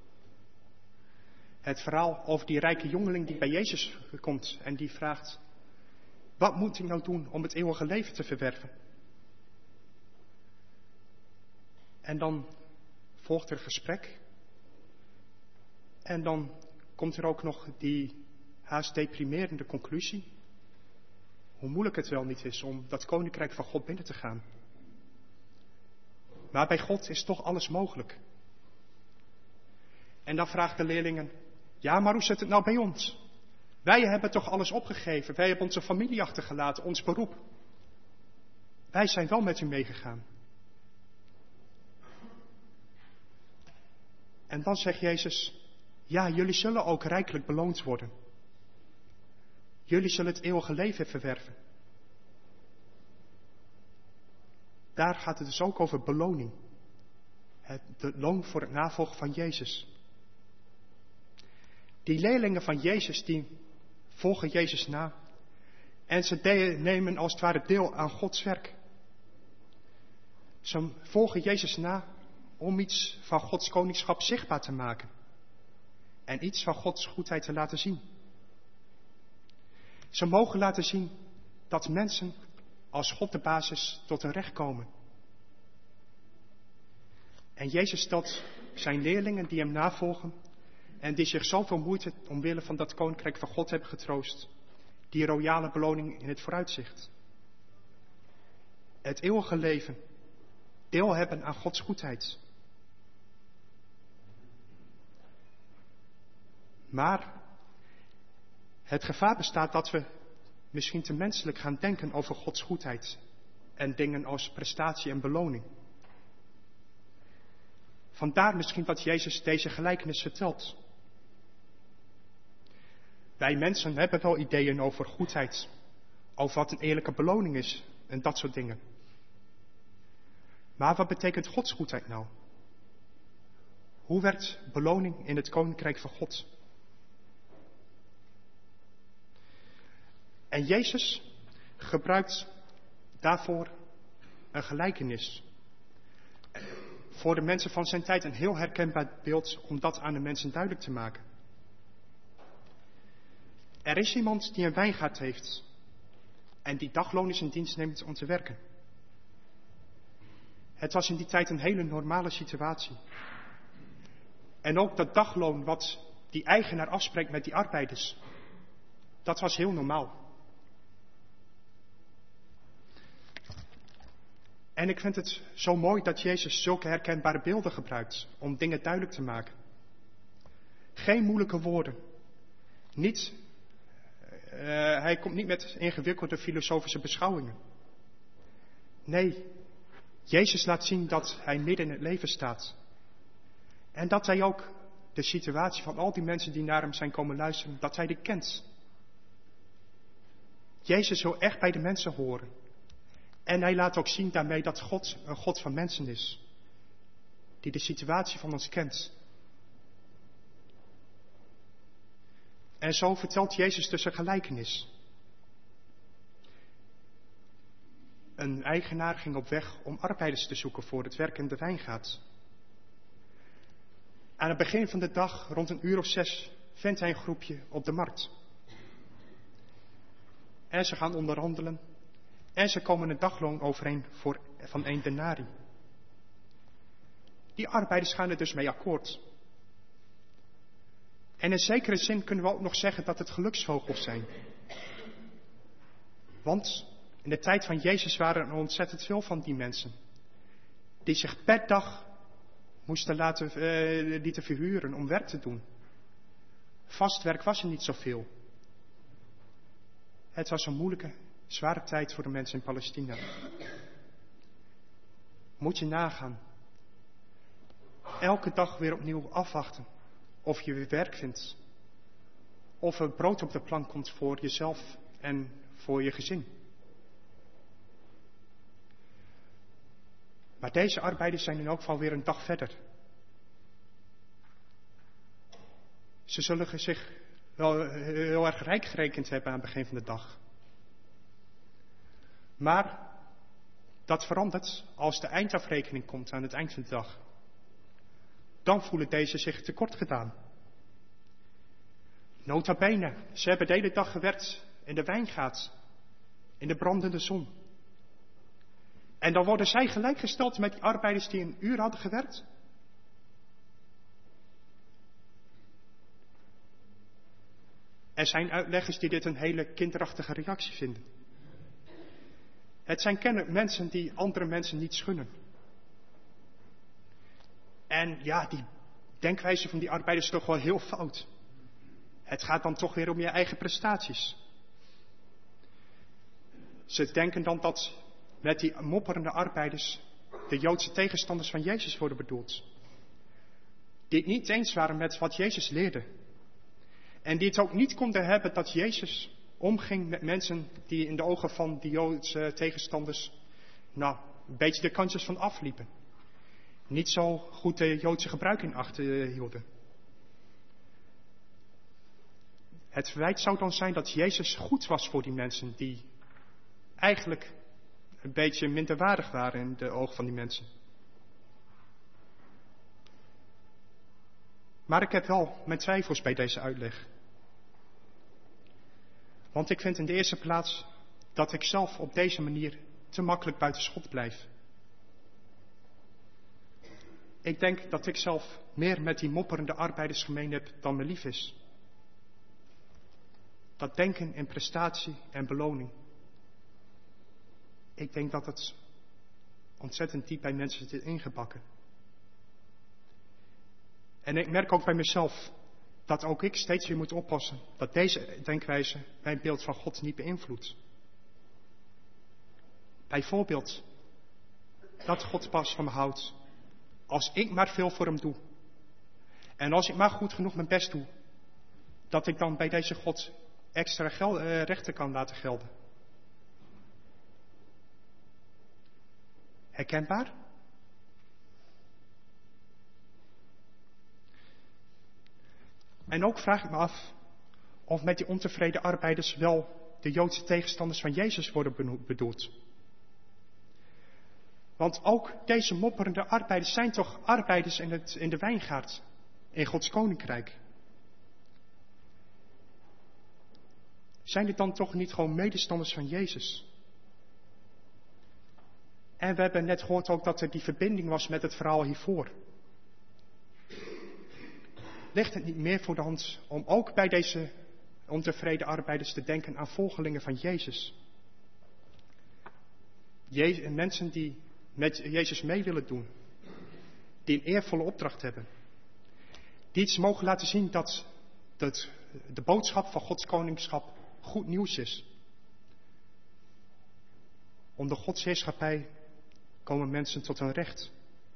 Het verhaal over die rijke jongeling die bij Jezus komt en die vraagt: wat moet ik nou doen om het eeuwige leven te verwerven? En dan volgt er gesprek. En dan komt er ook nog die haast deprimerende conclusie. Hoe moeilijk het wel niet is om dat koninkrijk van God binnen te gaan. Maar bij God is toch alles mogelijk. En dan vragen de leerlingen: ja, maar hoe zit het nou bij ons? Wij hebben toch alles opgegeven. Wij hebben onze familie achtergelaten, ons beroep. Wij zijn wel met u meegegaan. En dan zegt Jezus: ja, jullie zullen ook rijkelijk beloond worden. Jullie zullen het eeuwige leven verwerven. Daar gaat het dus ook over beloning. Het de loon voor het navolgen van Jezus. Die leerlingen van Jezus, die volgen Jezus na. En ze de- nemen als het ware deel aan Gods werk. Ze volgen Jezus na om iets van Gods koningschap zichtbaar te maken. En iets van Gods goedheid te laten zien. Ze mogen laten zien dat mensen als God de basis tot hun recht komen. En Jezus stelt zijn leerlingen die hem navolgen en die zich zoveel moeite omwille van dat koninkrijk van God hebben getroost, die royale beloning in het vooruitzicht. Het eeuwige leven, deel hebben aan Gods goedheid. Maar het gevaar bestaat dat we misschien te menselijk gaan denken over Gods goedheid en dingen als prestatie en beloning. Vandaar misschien dat Jezus deze gelijkenis vertelt. Wij mensen hebben wel ideeën over goedheid, over wat een eerlijke beloning is en dat soort dingen. Maar wat betekent Gods goedheid nou? Hoe werkt beloning in het koninkrijk van God? En Jezus gebruikt daarvoor een gelijkenis. Voor de mensen van zijn tijd een heel herkenbaar beeld om dat aan de mensen duidelijk te maken. Er is iemand die een wijngaard heeft en die dagloners in dienst neemt om te werken. Het was in die tijd een hele normale situatie. En ook dat dagloon wat die eigenaar afspreekt met die arbeiders, dat was heel normaal. En ik vind het zo mooi dat Jezus zulke herkenbare beelden gebruikt om dingen duidelijk te maken. Geen moeilijke woorden. Niet, uh, hij komt niet met ingewikkelde filosofische beschouwingen. Nee, Jezus laat zien dat hij midden in het leven staat. En dat hij ook de situatie van al die mensen die naar hem zijn komen luisteren, dat hij die kent. Jezus wil echt bij de mensen horen. En hij laat ook zien daarmee dat God een God van mensen is. Die de situatie van ons kent. En zo vertelt Jezus dus een gelijkenis. Een eigenaar ging op weg om arbeiders te zoeken voor het werk in de wijngaard. Aan het begin van de dag, rond een uur of zes, vindt hij een groepje op de markt. En ze gaan onderhandelen. En ze komen een dagloon overeen voor, van één denari. Die arbeiders gaan er dus mee akkoord. En in zekere zin kunnen we ook nog zeggen dat het geluksvogels zijn. Want in de tijd van Jezus waren er ontzettend veel van die mensen. Die zich per dag moesten laten uh, lieten verhuren om werk te doen. Vast werk was er niet zoveel. Het was een moeilijke, zware tijd voor de mensen in Palestina. Moet je nagaan. Elke dag weer opnieuw afwachten of je weer werk vindt. Of er brood op de plank komt voor jezelf en voor je gezin. Maar deze arbeiders zijn in elk geval weer een dag verder. Ze zullen zich wel heel erg rijk gerekend hebben aan het begin van de dag. Maar dat verandert als de eindafrekening komt aan het eind van de dag. Dan voelen deze zich tekort gedaan. Nota bene, ze hebben de hele dag gewerkt in de wijngaard, in de brandende zon. En dan worden zij gelijkgesteld met die arbeiders die een uur hadden gewerkt. Er zijn uitleggers die dit een hele kinderachtige reactie vinden. Het zijn kennelijk mensen die andere mensen niet gunnen. En ja, die denkwijze van die arbeiders is toch wel heel fout. Het gaat dan toch weer om je eigen prestaties. Ze denken dan dat met die mopperende arbeiders de Joodse tegenstanders van Jezus worden bedoeld. Die het niet eens waren met wat Jezus leerde. En die het ook niet konden hebben dat Jezus omging met mensen die in de ogen van die Joodse tegenstanders, nou, een beetje de kansjes van afliepen. Niet zo goed de Joodse gebruik in acht hielden. Het verwijt zou dan zijn dat Jezus goed was voor die mensen die eigenlijk een beetje minderwaardig waren in de ogen van die mensen. Maar ik heb wel mijn twijfels bij deze uitleg. Want ik vind in de eerste plaats dat ik zelf op deze manier te makkelijk buiten schot blijf. Ik denk dat ik zelf meer met die mopperende arbeiders gemeen heb dan me lief is. Dat denken in prestatie en beloning. Ik denk dat het ontzettend diep bij mensen zit ingebakken. En ik merk ook bij mezelf dat ook ik steeds weer moet oppassen dat deze denkwijze mijn beeld van God niet beïnvloedt. Bijvoorbeeld dat God pas van me houdt als ik maar veel voor hem doe. En als ik maar goed genoeg mijn best doe, dat ik dan bij deze God extra gel- uh, rechten kan laten gelden. Herkenbaar? En ook vraag ik me af of met die ontevreden arbeiders wel de Joodse tegenstanders van Jezus worden bedoeld. Want ook deze mopperende arbeiders zijn toch arbeiders in, het, in de wijngaard, in Gods koninkrijk. Zijn dit dan toch niet gewoon medestanders van Jezus? En we hebben net gehoord ook dat er die verbinding was met het verhaal hiervoor. Ligt het niet meer voor de hand om ook bij deze ontevreden arbeiders te denken aan volgelingen van Jezus? Je- mensen die met Jezus mee willen doen. Die een eervolle opdracht hebben. Die iets mogen laten zien dat, dat de boodschap van Gods koningschap goed nieuws is. Onder Gods heerschappij komen mensen tot hun recht.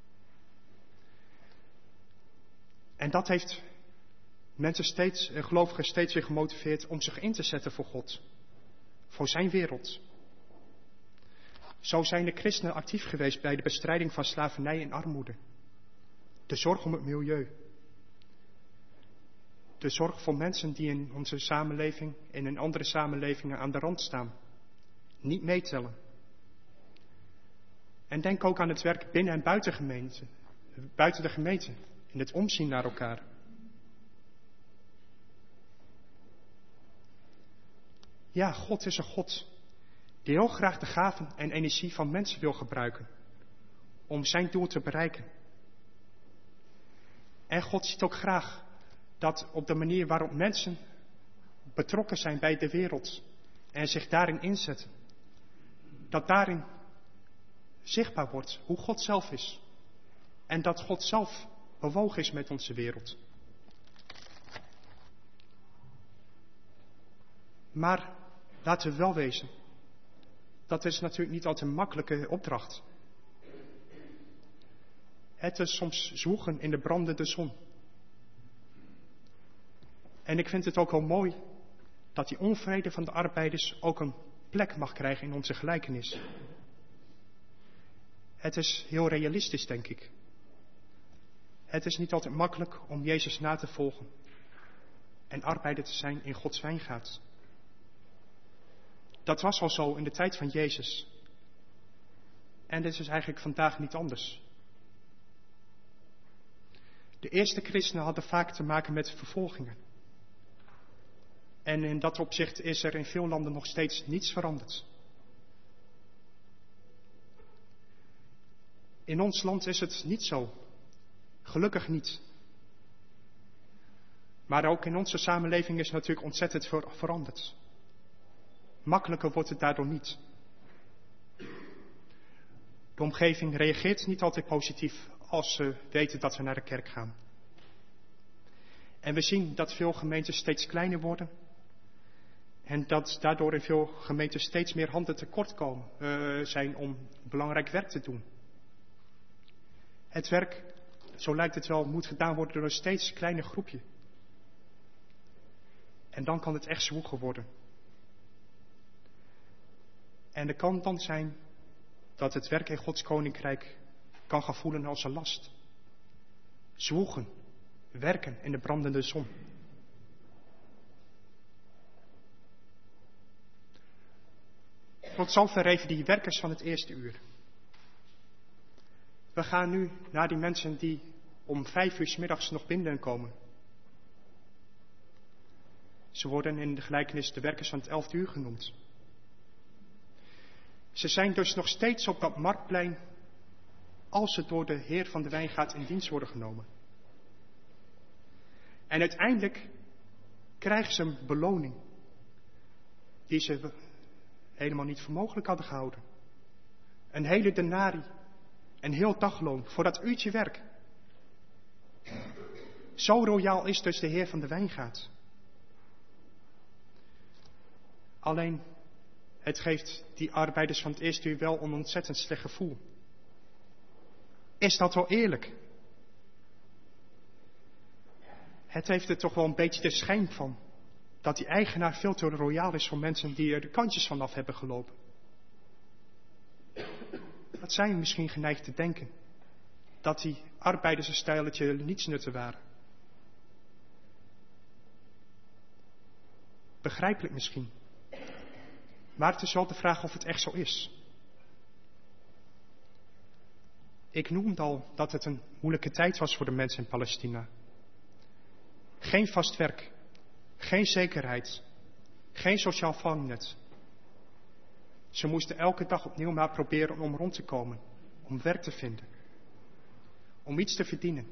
En dat heeft mensen steeds, gelovigen steeds weer gemotiveerd om zich in te zetten voor God. Voor zijn wereld. Zo zijn de christenen actief geweest bij de bestrijding van slavernij en armoede. De zorg om het milieu. De zorg voor mensen die in onze samenleving en in andere samenlevingen aan de rand staan. Niet meetellen. En denk ook aan het werk binnen en buiten gemeente, buiten de gemeente. In het omzien naar elkaar. Ja, God is een God die heel graag de gaven en energie van mensen wil gebruiken om zijn doel te bereiken. En God ziet ook graag dat op de manier waarop mensen betrokken zijn bij de wereld en zich daarin inzetten, dat daarin zichtbaar wordt hoe God zelf is. En dat God zelf bewogen is met onze wereld. Maar laten we wel wezen, dat is natuurlijk niet altijd een makkelijke opdracht. Het is soms zwoegen in de brandende zon. En ik vind het ook wel mooi dat die onvrede van de arbeiders ook een plek mag krijgen in onze gelijkenis. Het is heel realistisch, denk ik. Het is niet altijd makkelijk om Jezus na te volgen en arbeider te zijn in Gods wijngaard. Dat was al zo in de tijd van Jezus. En dit is eigenlijk vandaag niet anders. De eerste christenen hadden vaak te maken met vervolgingen. En in dat opzicht is er in veel landen nog steeds niets veranderd. In ons land is het niet zo. Gelukkig niet. Maar ook in onze samenleving is natuurlijk ontzettend ver- veranderd. Makkelijker wordt het daardoor niet. De omgeving reageert niet altijd positief als ze weten dat we naar de kerk gaan. En we zien dat veel gemeenten steeds kleiner worden. En dat daardoor in veel gemeenten steeds meer handen tekort komen, uh, zijn om belangrijk werk te doen. Het werk, zo lijkt het wel, moet gedaan worden door een steeds kleiner groepje. En dan kan het echt zwoegen worden. En er kan dan zijn dat het werk in Gods koninkrijk kan gaan voelen als een last. Zwoegen, werken in de brandende zon. Tot zover even die werkers van het eerste uur. We gaan nu naar die mensen die om vijf uur 's middags nog binnenkomen. Ze worden in de gelijkenis de werkers van het elfde uur genoemd. Ze zijn dus nog steeds op dat marktplein als ze door de Heer van de wijngaard in dienst worden genomen. En uiteindelijk krijgen ze een beloning die ze helemaal niet voor mogelijk hadden gehouden. Een hele denarii, een heel dagloon voor dat uurtje werk. Zo royaal is dus de Heer van de wijngaard. Alleen, het geeft die arbeiders van het eerste uur wel een ontzettend slecht gevoel. Is dat wel eerlijk? Het heeft er toch wel een beetje de schijn van dat die eigenaar veel te royaal is voor mensen die er de kantjes vanaf hebben gelopen. Dat zijn we misschien geneigd te denken. Dat die arbeiders een stijletje nietsnutten waren. Begrijpelijk misschien. Maar het is wel de vraag of het echt zo is. Ik noemde al dat het een moeilijke tijd was voor de mensen in Palestina. Geen vast werk. Geen zekerheid. Geen sociaal vangnet. Ze moesten elke dag opnieuw maar proberen om rond te komen. Om werk te vinden. Om iets te verdienen.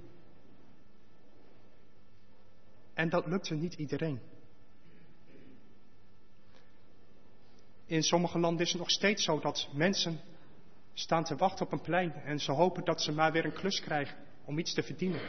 En dat lukte niet iedereen. In sommige landen is het nog steeds zo dat mensen staan te wachten op een plein en ze hopen dat ze maar weer een klus krijgen om iets te verdienen.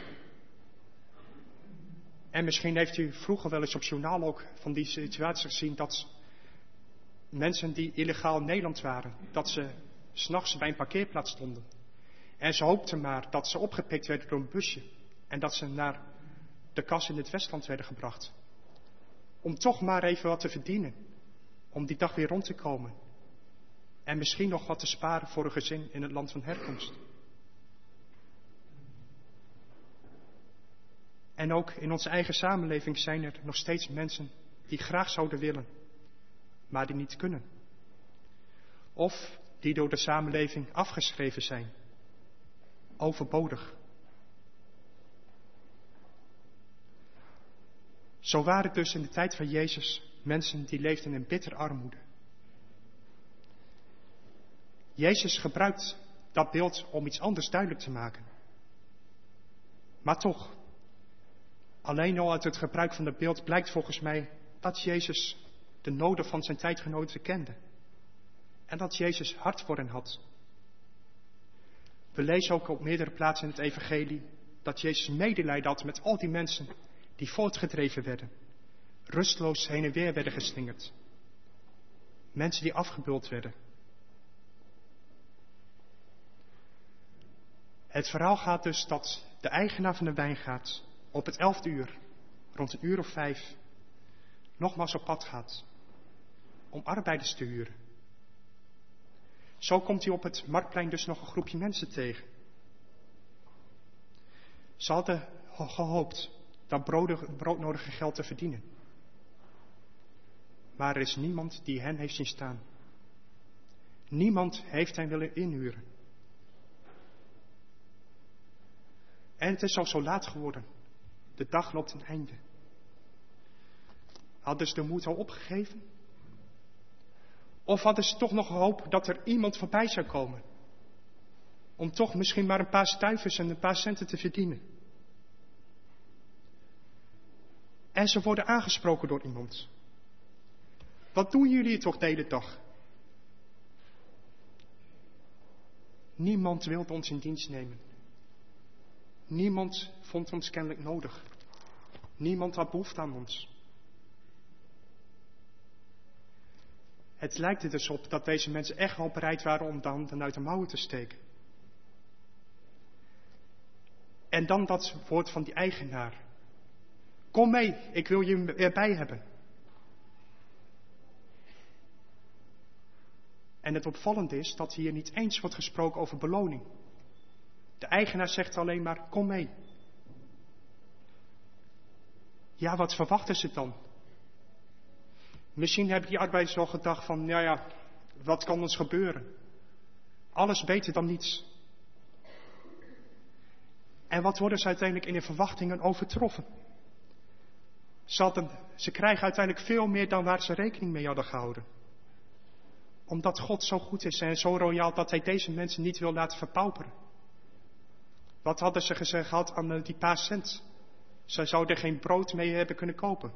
En misschien heeft u vroeger wel eens op journaal ook van die situatie gezien dat mensen die illegaal in Nederland waren, dat ze 's nachts bij een parkeerplaats stonden. En ze hoopten maar dat ze opgepikt werden door een busje en dat ze naar de kas in het Westland werden gebracht. Om toch maar even wat te verdienen. Om die dag weer rond te komen. En misschien nog wat te sparen voor een gezin in het land van herkomst. En ook in onze eigen samenleving zijn er nog steeds mensen die graag zouden willen, maar die niet kunnen. Of die door de samenleving afgeschreven zijn. Overbodig. Zo waren het dus in de tijd van Jezus mensen die leefden in bittere armoede. Jezus gebruikt dat beeld om iets anders duidelijk te maken. Maar toch, alleen al uit het gebruik van dat beeld blijkt volgens mij dat Jezus de noden van zijn tijdgenoten kende. En dat Jezus hart voor hen had. We lezen ook op meerdere plaatsen in het evangelie dat Jezus medelijden had met al die mensen die voortgedreven werden. Rusteloos heen en weer werden geslingerd. Mensen die afgebeuld werden. Het verhaal gaat dus dat de eigenaar van de wijngaard op het elfde uur, rond een uur of vijf, nogmaals op pad gaat om arbeiders te huren. Zo komt hij op het marktplein dus nog een groepje mensen tegen. Ze hadden gehoopt dat broodnodige geld te verdienen. Maar er is niemand die hen heeft zien staan. Niemand heeft hen willen inhuren. En het is al zo laat geworden. De dag loopt ten einde. Hadden ze de moed al opgegeven? Of hadden ze toch nog hoop dat er iemand voorbij zou komen? Om toch misschien maar een paar stuivers en een paar centen te verdienen. En ze worden aangesproken door iemand. Wat doen jullie toch de hele dag? Niemand wilde ons in dienst nemen. Niemand vond ons kennelijk nodig. Niemand had behoefte aan ons. Het lijkt er dus op dat deze mensen echt wel bereid waren om de handen uit de mouwen te steken. En dan dat woord van die eigenaar. Kom mee, ik wil je erbij hebben. En het opvallende is dat hier niet eens wordt gesproken over beloning. De eigenaar zegt alleen maar, kom mee. Ja, wat verwachten ze dan? Misschien hebben die arbeiders wel gedacht van, ja ja, wat kan ons gebeuren? Alles beter dan niets. En wat worden ze uiteindelijk in de verwachtingen overtroffen? Ze, hadden, ze krijgen uiteindelijk veel meer dan waar ze rekening mee hadden gehouden. Omdat God zo goed is en zo royaal dat hij deze mensen niet wil laten verpauperen. Wat hadden ze gezegd gehad aan die paar cent? Ze zouden geen brood mee hebben kunnen kopen.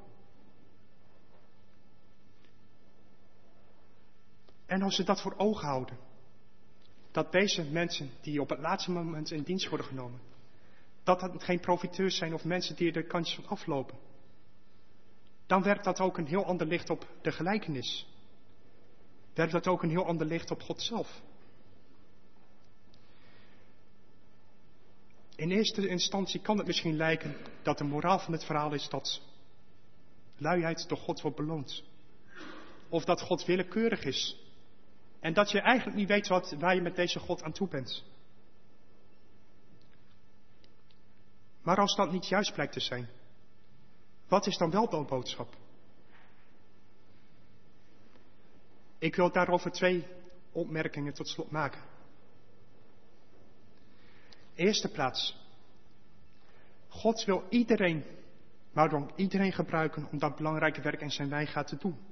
En als ze dat voor ogen houden, dat deze mensen die op het laatste moment in dienst worden genomen, dat dat geen profiteurs zijn of mensen die er de kantjes van aflopen, dan werpt dat ook een heel ander licht op de gelijkenis. Werpt dat ook een heel ander licht op God zelf. In eerste instantie kan het misschien lijken dat de moraal van het verhaal is dat luiheid door God wordt beloond. Of dat God willekeurig is. En dat je eigenlijk niet weet wat, waar je met deze God aan toe bent. Maar als dat niet juist blijkt te zijn, wat is dan wel de boodschap? Ik wil daarover twee opmerkingen tot slot maken. Eerste plaats. God wil iedereen, maar dan iedereen gebruiken om dat belangrijke werk in zijn wijngaard te doen.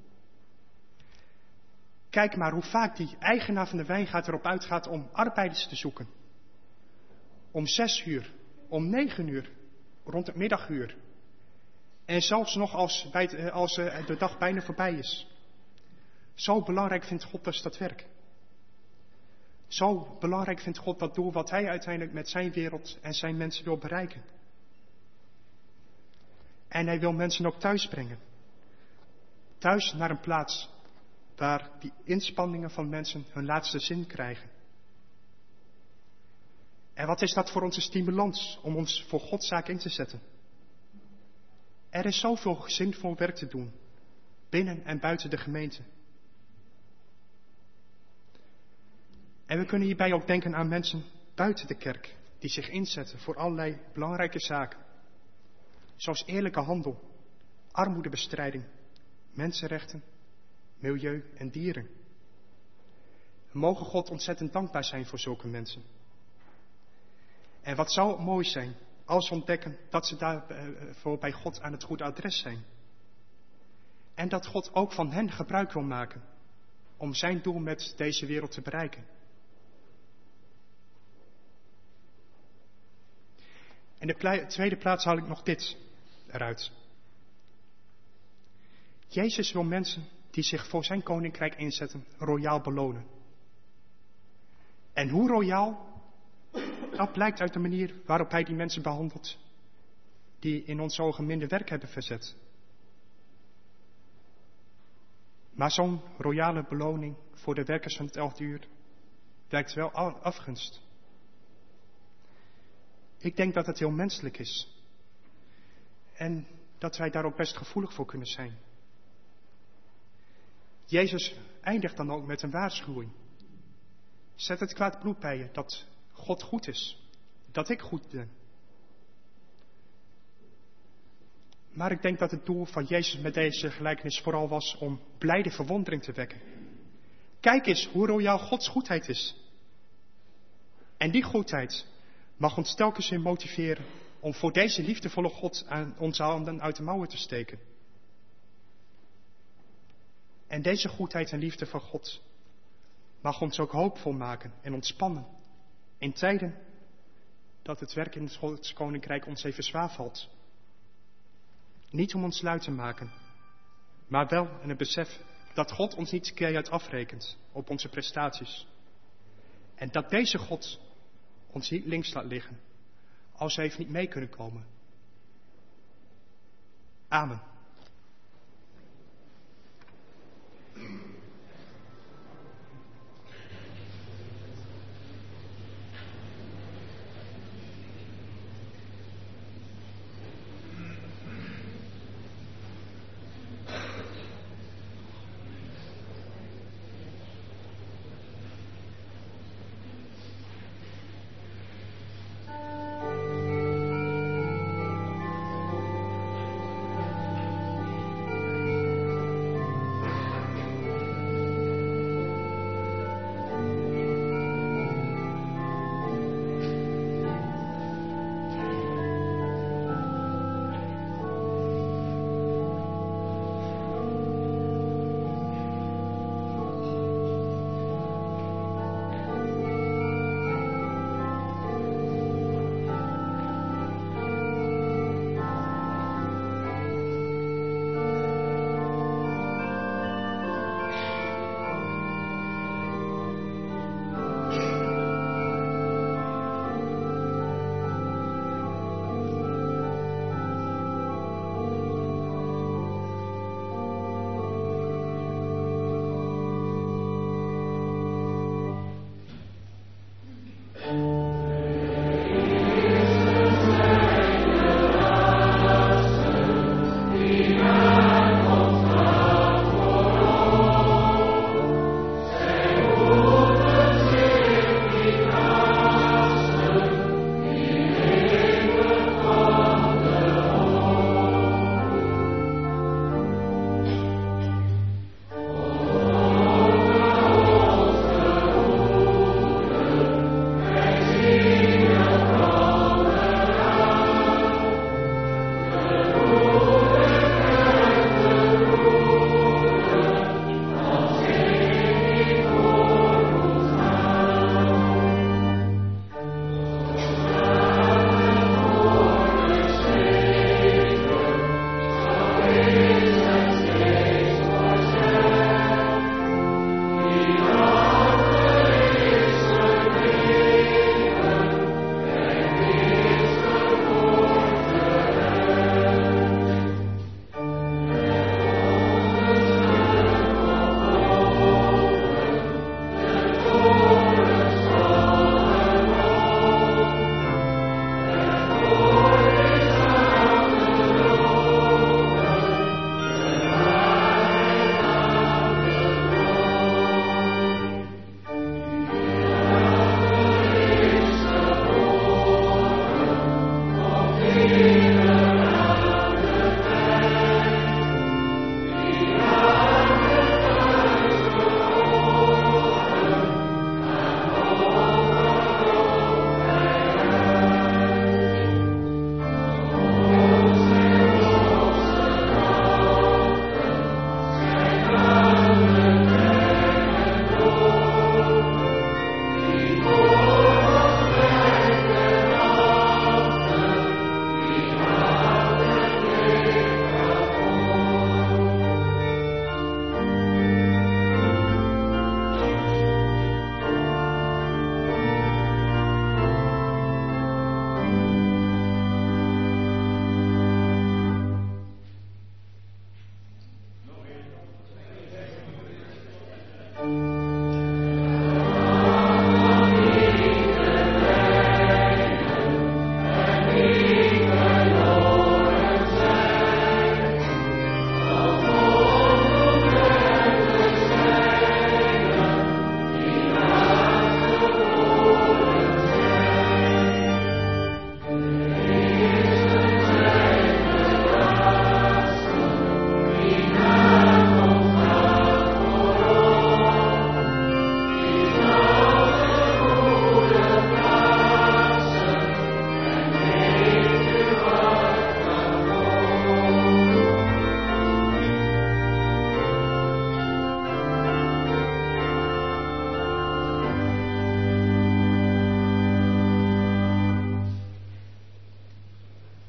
Kijk maar hoe vaak die eigenaar van de wijngaard erop uitgaat om arbeiders te zoeken. Om zes uur, om negen uur, rond het middaguur. En zelfs nog als, bij het, als de dag bijna voorbij is. Zo belangrijk vindt God dus dat werk. Zo belangrijk vindt God dat doel wat hij uiteindelijk met zijn wereld en zijn mensen wil bereiken. En hij wil mensen ook thuis brengen. Thuis naar een plaats waar die inspanningen van mensen hun laatste zin krijgen. En wat is dat voor onze stimulans om ons voor Gods zaak in te zetten? Er is zoveel zinvol werk te doen, binnen en buiten de gemeente. En we kunnen hierbij ook denken aan mensen buiten de kerk, die zich inzetten voor allerlei belangrijke zaken. Zoals eerlijke handel, armoedebestrijding, mensenrechten, milieu en dieren. We mogen God ontzettend dankbaar zijn voor zulke mensen. En wat zou het mooi zijn als we ontdekken dat ze daarvoor bij God aan het goede adres zijn. En dat God ook van hen gebruik wil maken om zijn doel met deze wereld te bereiken. In de tweede plaats haal ik nog dit eruit. Jezus wil mensen die zich voor zijn koninkrijk inzetten, royaal belonen. En hoe royaal? Dat blijkt uit de manier waarop hij die mensen behandelt, die in onze ogen minder werk hebben verzet. Maar zo'n royale beloning voor de werkers van het elfde uur blijkt wel afgunst. Ik denk dat het heel menselijk is. En dat wij daar ook best gevoelig voor kunnen zijn. Jezus eindigt dan ook met een waarschuwing. Zet het kwaad bloed bij je dat God goed is. Dat ik goed ben. Maar ik denk dat het doel van Jezus met deze gelijkenis vooral was om blijde verwondering te wekken. Kijk eens hoe royaal Gods goedheid is. En die goedheid mag ons telkens weer motiveren om voor deze liefdevolle God aan onze handen uit de mouwen te steken. En deze goedheid en liefde van God mag ons ook hoopvol maken en ontspannen in tijden dat het werk in het Gods Koninkrijk ons even zwaar valt. Niet om ons lui te maken, maar wel in het besef dat God ons niet keihard afrekent op onze prestaties. En dat deze God ons niet links laat liggen als we even niet mee kunnen komen. Amen.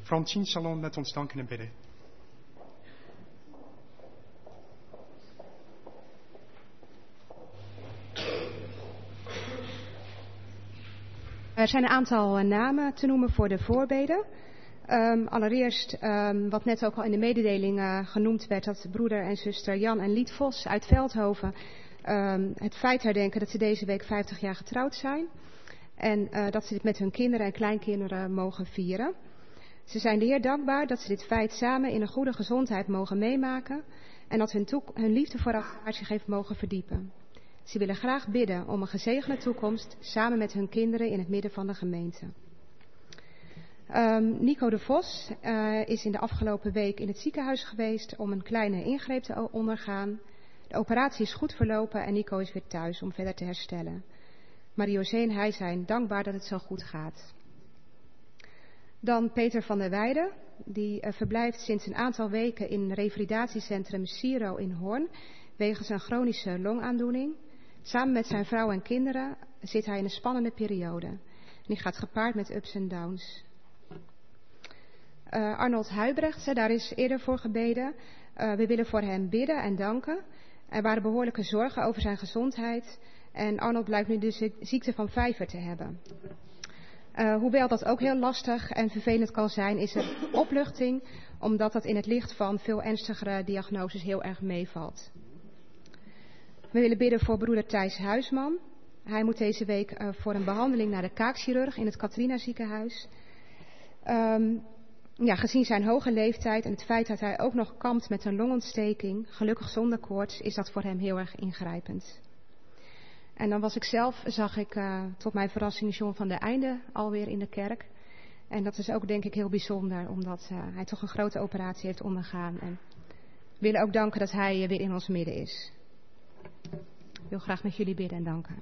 Francine zal met ons danken en bidden. Er zijn een aantal namen te noemen voor de voorbeden. Um, allereerst, um, wat net ook al in de mededeling uh, genoemd werd, dat broeder en zuster Jan en Liet Vos uit Veldhoven um, het feit herdenken dat ze deze week vijftig jaar getrouwd zijn. En uh, dat ze dit met hun kinderen en kleinkinderen mogen vieren. Ze zijn de Heer dankbaar dat ze dit feit samen in een goede gezondheid mogen meemaken. En dat hun, toek- hun liefde voor elkaar zich heeft mogen verdiepen. Ze willen graag bidden om een gezegende toekomst samen met hun kinderen in het midden van de gemeente. Um, Nico de Vos uh, is in de afgelopen week in het ziekenhuis geweest om een kleine ingreep te ondergaan. De operatie is goed verlopen en Nico is weer thuis om verder te herstellen. Marie-José en hij zijn dankbaar dat het zo goed gaat. Dan Peter van der Weijden, die uh, verblijft sinds een aantal weken in revalidatiecentrum Siro in Hoorn wegens een chronische longaandoening. Samen met zijn vrouw en kinderen zit hij in een spannende periode. En die gaat gepaard met ups en downs. Uh, Arnold Huibrecht, daar is eerder voor gebeden. Uh, we willen voor hem bidden en danken. Er waren behoorlijke zorgen over zijn gezondheid. En Arnold blijkt nu de ziekte van Vijver te hebben. Uh, hoewel dat ook heel lastig en vervelend kan zijn, is er opluchting, omdat dat in het licht van veel ernstigere diagnoses heel erg meevalt. We willen bidden voor broeder Thijs Huisman. Hij moet deze week uh, voor een behandeling naar de kaakchirurg in het Catharina ziekenhuis. Um, ja, gezien zijn hoge leeftijd en het feit dat hij ook nog kampt met een longontsteking, gelukkig zonder koorts, is dat voor hem heel erg ingrijpend. En dan was ik zelf, zag ik uh, tot mijn verrassing John van der Einde alweer in de kerk. En dat is ook denk ik heel bijzonder, omdat uh, hij toch een grote operatie heeft ondergaan. En we willen ook danken dat hij uh, weer in ons midden is. Ik wil graag met jullie bidden en danken.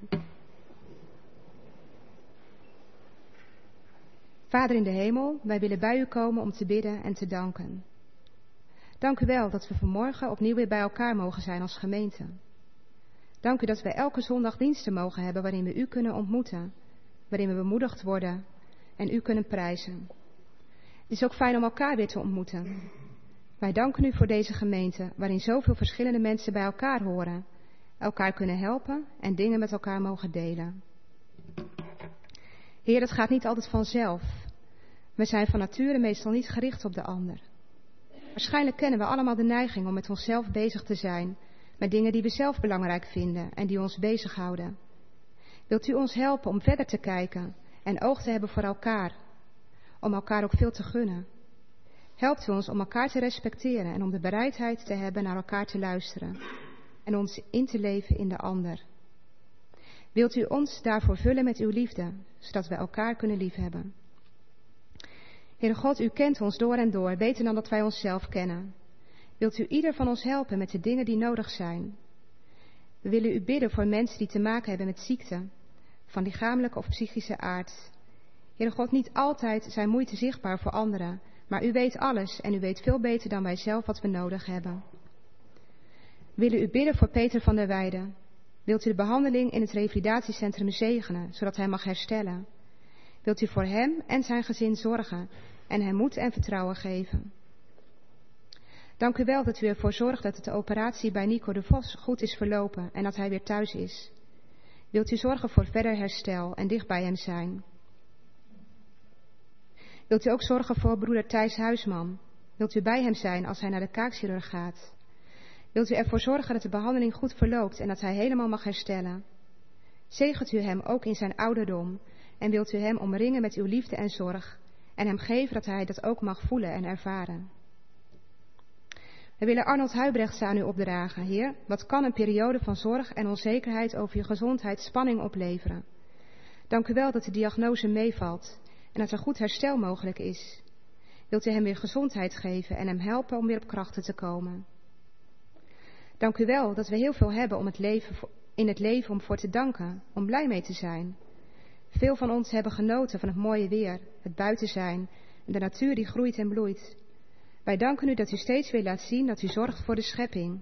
Vader in de hemel, wij willen bij u komen om te bidden en te danken. Dank u wel dat we vanmorgen opnieuw weer bij elkaar mogen zijn als gemeente. Dank u dat we elke zondag diensten mogen hebben waarin we u kunnen ontmoeten, waarin we bemoedigd worden en u kunnen prijzen. Het is ook fijn om elkaar weer te ontmoeten. Wij danken u voor deze gemeente waarin zoveel verschillende mensen bij elkaar horen, elkaar kunnen helpen en dingen met elkaar mogen delen. Heer, het gaat niet altijd vanzelf. We zijn van nature meestal niet gericht op de ander. Waarschijnlijk kennen we allemaal de neiging om met onszelf bezig te zijn, met dingen die we zelf belangrijk vinden en die ons bezighouden. Wilt u ons helpen om verder te kijken en oog te hebben voor elkaar, om elkaar ook veel te gunnen? Helpt u ons om elkaar te respecteren en om de bereidheid te hebben naar elkaar te luisteren en ons in te leven in de ander. Wilt u ons daarvoor vullen met uw liefde, zodat we elkaar kunnen liefhebben. Heere God, u kent ons door en door, beter dan dat wij onszelf kennen. Wilt u ieder van ons helpen met de dingen die nodig zijn? We willen u bidden voor mensen die te maken hebben met ziekte, van lichamelijke of psychische aard. Heere God, niet altijd zijn moeite zichtbaar voor anderen, maar u weet alles en u weet veel beter dan wij zelf wat we nodig hebben. We willen u bidden voor Peter van der Weijden. Wilt u de behandeling in het revalidatiecentrum zegenen, zodat hij mag herstellen? Wilt u voor hem en zijn gezin zorgen en hem moed en vertrouwen geven? Dank u wel dat u ervoor zorgt dat de operatie bij Nico de Vos goed is verlopen en dat hij weer thuis is. Wilt u zorgen voor verder herstel en dicht bij hem zijn? Wilt u ook zorgen voor broeder Thijs Huisman? Wilt u bij hem zijn als hij naar de kaakchirurg gaat? Wilt u ervoor zorgen dat de behandeling goed verloopt en dat hij helemaal mag herstellen? Zegent u hem ook in zijn ouderdom en wilt u hem omringen met uw liefde en zorg en hem geven dat hij dat ook mag voelen en ervaren? We willen Arnold Huibrechts aan u opdragen, Heer. Wat kan een periode van zorg en onzekerheid over je gezondheid spanning opleveren? Dank u wel dat de diagnose meevalt en dat er goed herstel mogelijk is. Wilt u hem weer gezondheid geven en hem helpen om weer op krachten te komen? Dank u wel dat we heel veel hebben om het leven, in het leven om voor te danken, om blij mee te zijn. Veel van ons hebben genoten van het mooie weer, het buiten zijn en de natuur die groeit en bloeit. Wij danken u dat u steeds weer laat zien dat u zorgt voor de schepping.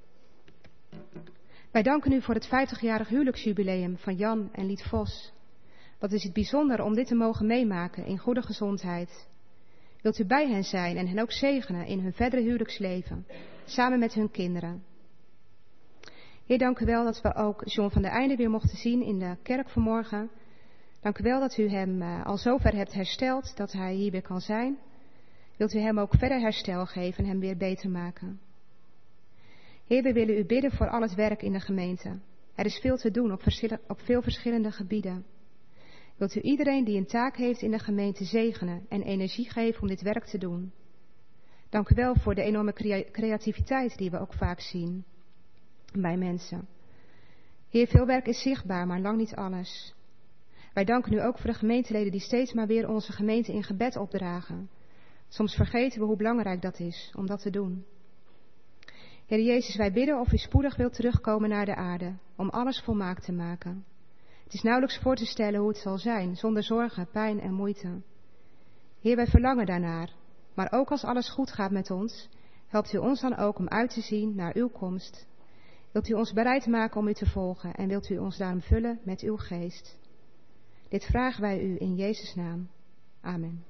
Wij danken u voor het vijftigjarig huwelijksjubileum van Jan en Liet Vos. Wat is het bijzonder om dit te mogen meemaken in goede gezondheid. Wilt u bij hen zijn en hen ook zegenen in hun verdere huwelijksleven, samen met hun kinderen. Heer, dank u wel dat we ook John van der Einde weer mochten zien in de kerk vanmorgen. Dank u wel dat u hem uh, al zover hebt hersteld dat hij hier weer kan zijn. Wilt u hem ook verder herstel geven en hem weer beter maken. Heer, we willen u bidden voor al het werk in de gemeente. Er is veel te doen op, op veel verschillende gebieden. Wilt u iedereen die een taak heeft in de gemeente zegenen en energie geven om dit werk te doen. Dank u wel voor de enorme crea- creativiteit die we ook vaak zien bij mensen. Heer, veel werk is zichtbaar, maar lang niet alles. Wij danken u ook voor de gemeenteleden die steeds maar weer onze gemeente in gebed opdragen. Soms vergeten we hoe belangrijk dat is om dat te doen. Heer Jezus, wij bidden of u spoedig wilt terugkomen naar de aarde, om alles volmaakt te maken. Het is nauwelijks voor te stellen hoe het zal zijn, zonder zorgen, pijn en moeite. Heer, wij verlangen daarnaar, maar ook als alles goed gaat met ons, helpt u ons dan ook om uit te zien naar uw komst. Wilt u ons bereid maken om u te volgen en wilt u ons daarom vullen met uw geest. Dit vragen wij u in Jezus' naam. Amen.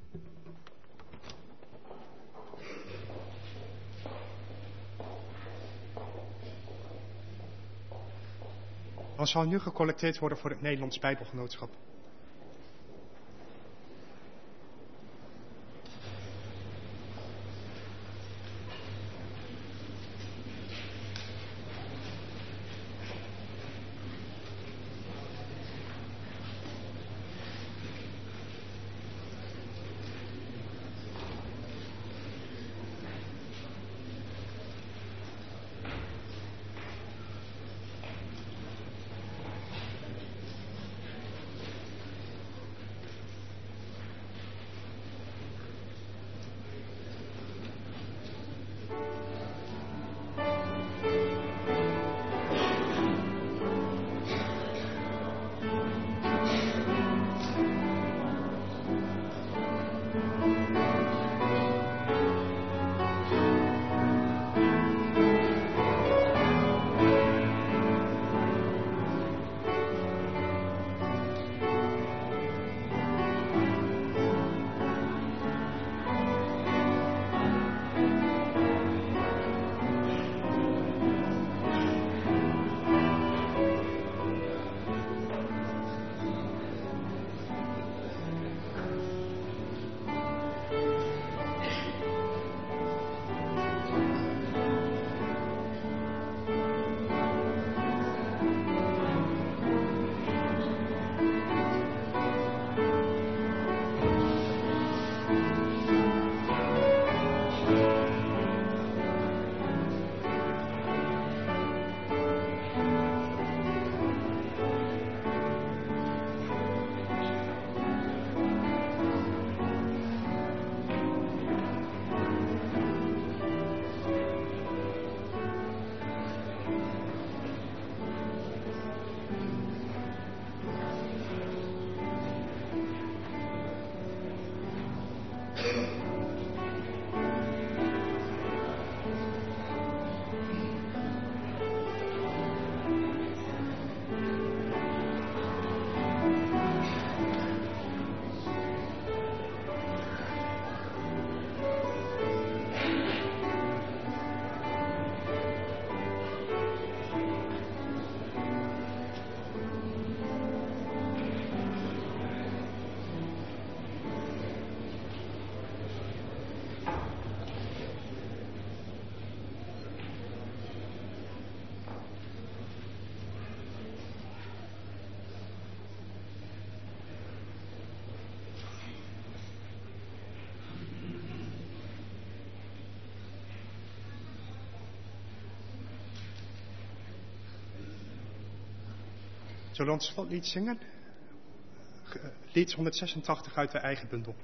Dan zal nu gecollecteerd worden voor het Nederlands Bijbelgenootschap. Zullen we ons slotlied zingen? Lied honderdzesentachtig uit de eigen bundel.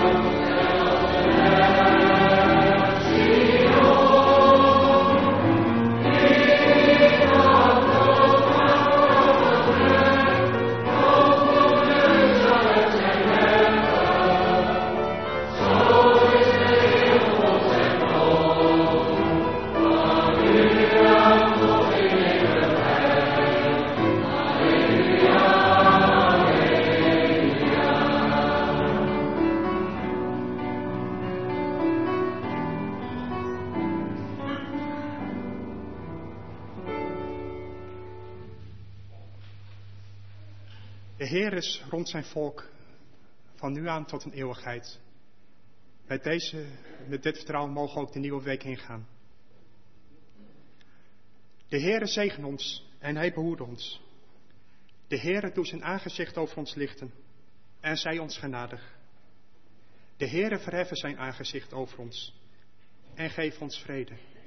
Thank Heer is rond zijn volk van nu aan tot een eeuwigheid. Met, deze, met dit vertrouwen mogen we ook de nieuwe week ingaan. De Heere zegen ons en hij behoede ons. De Heere doet zijn aangezicht over ons lichten en zij ons genadig. De Heere verheffen zijn aangezicht over ons en geef ons vrede.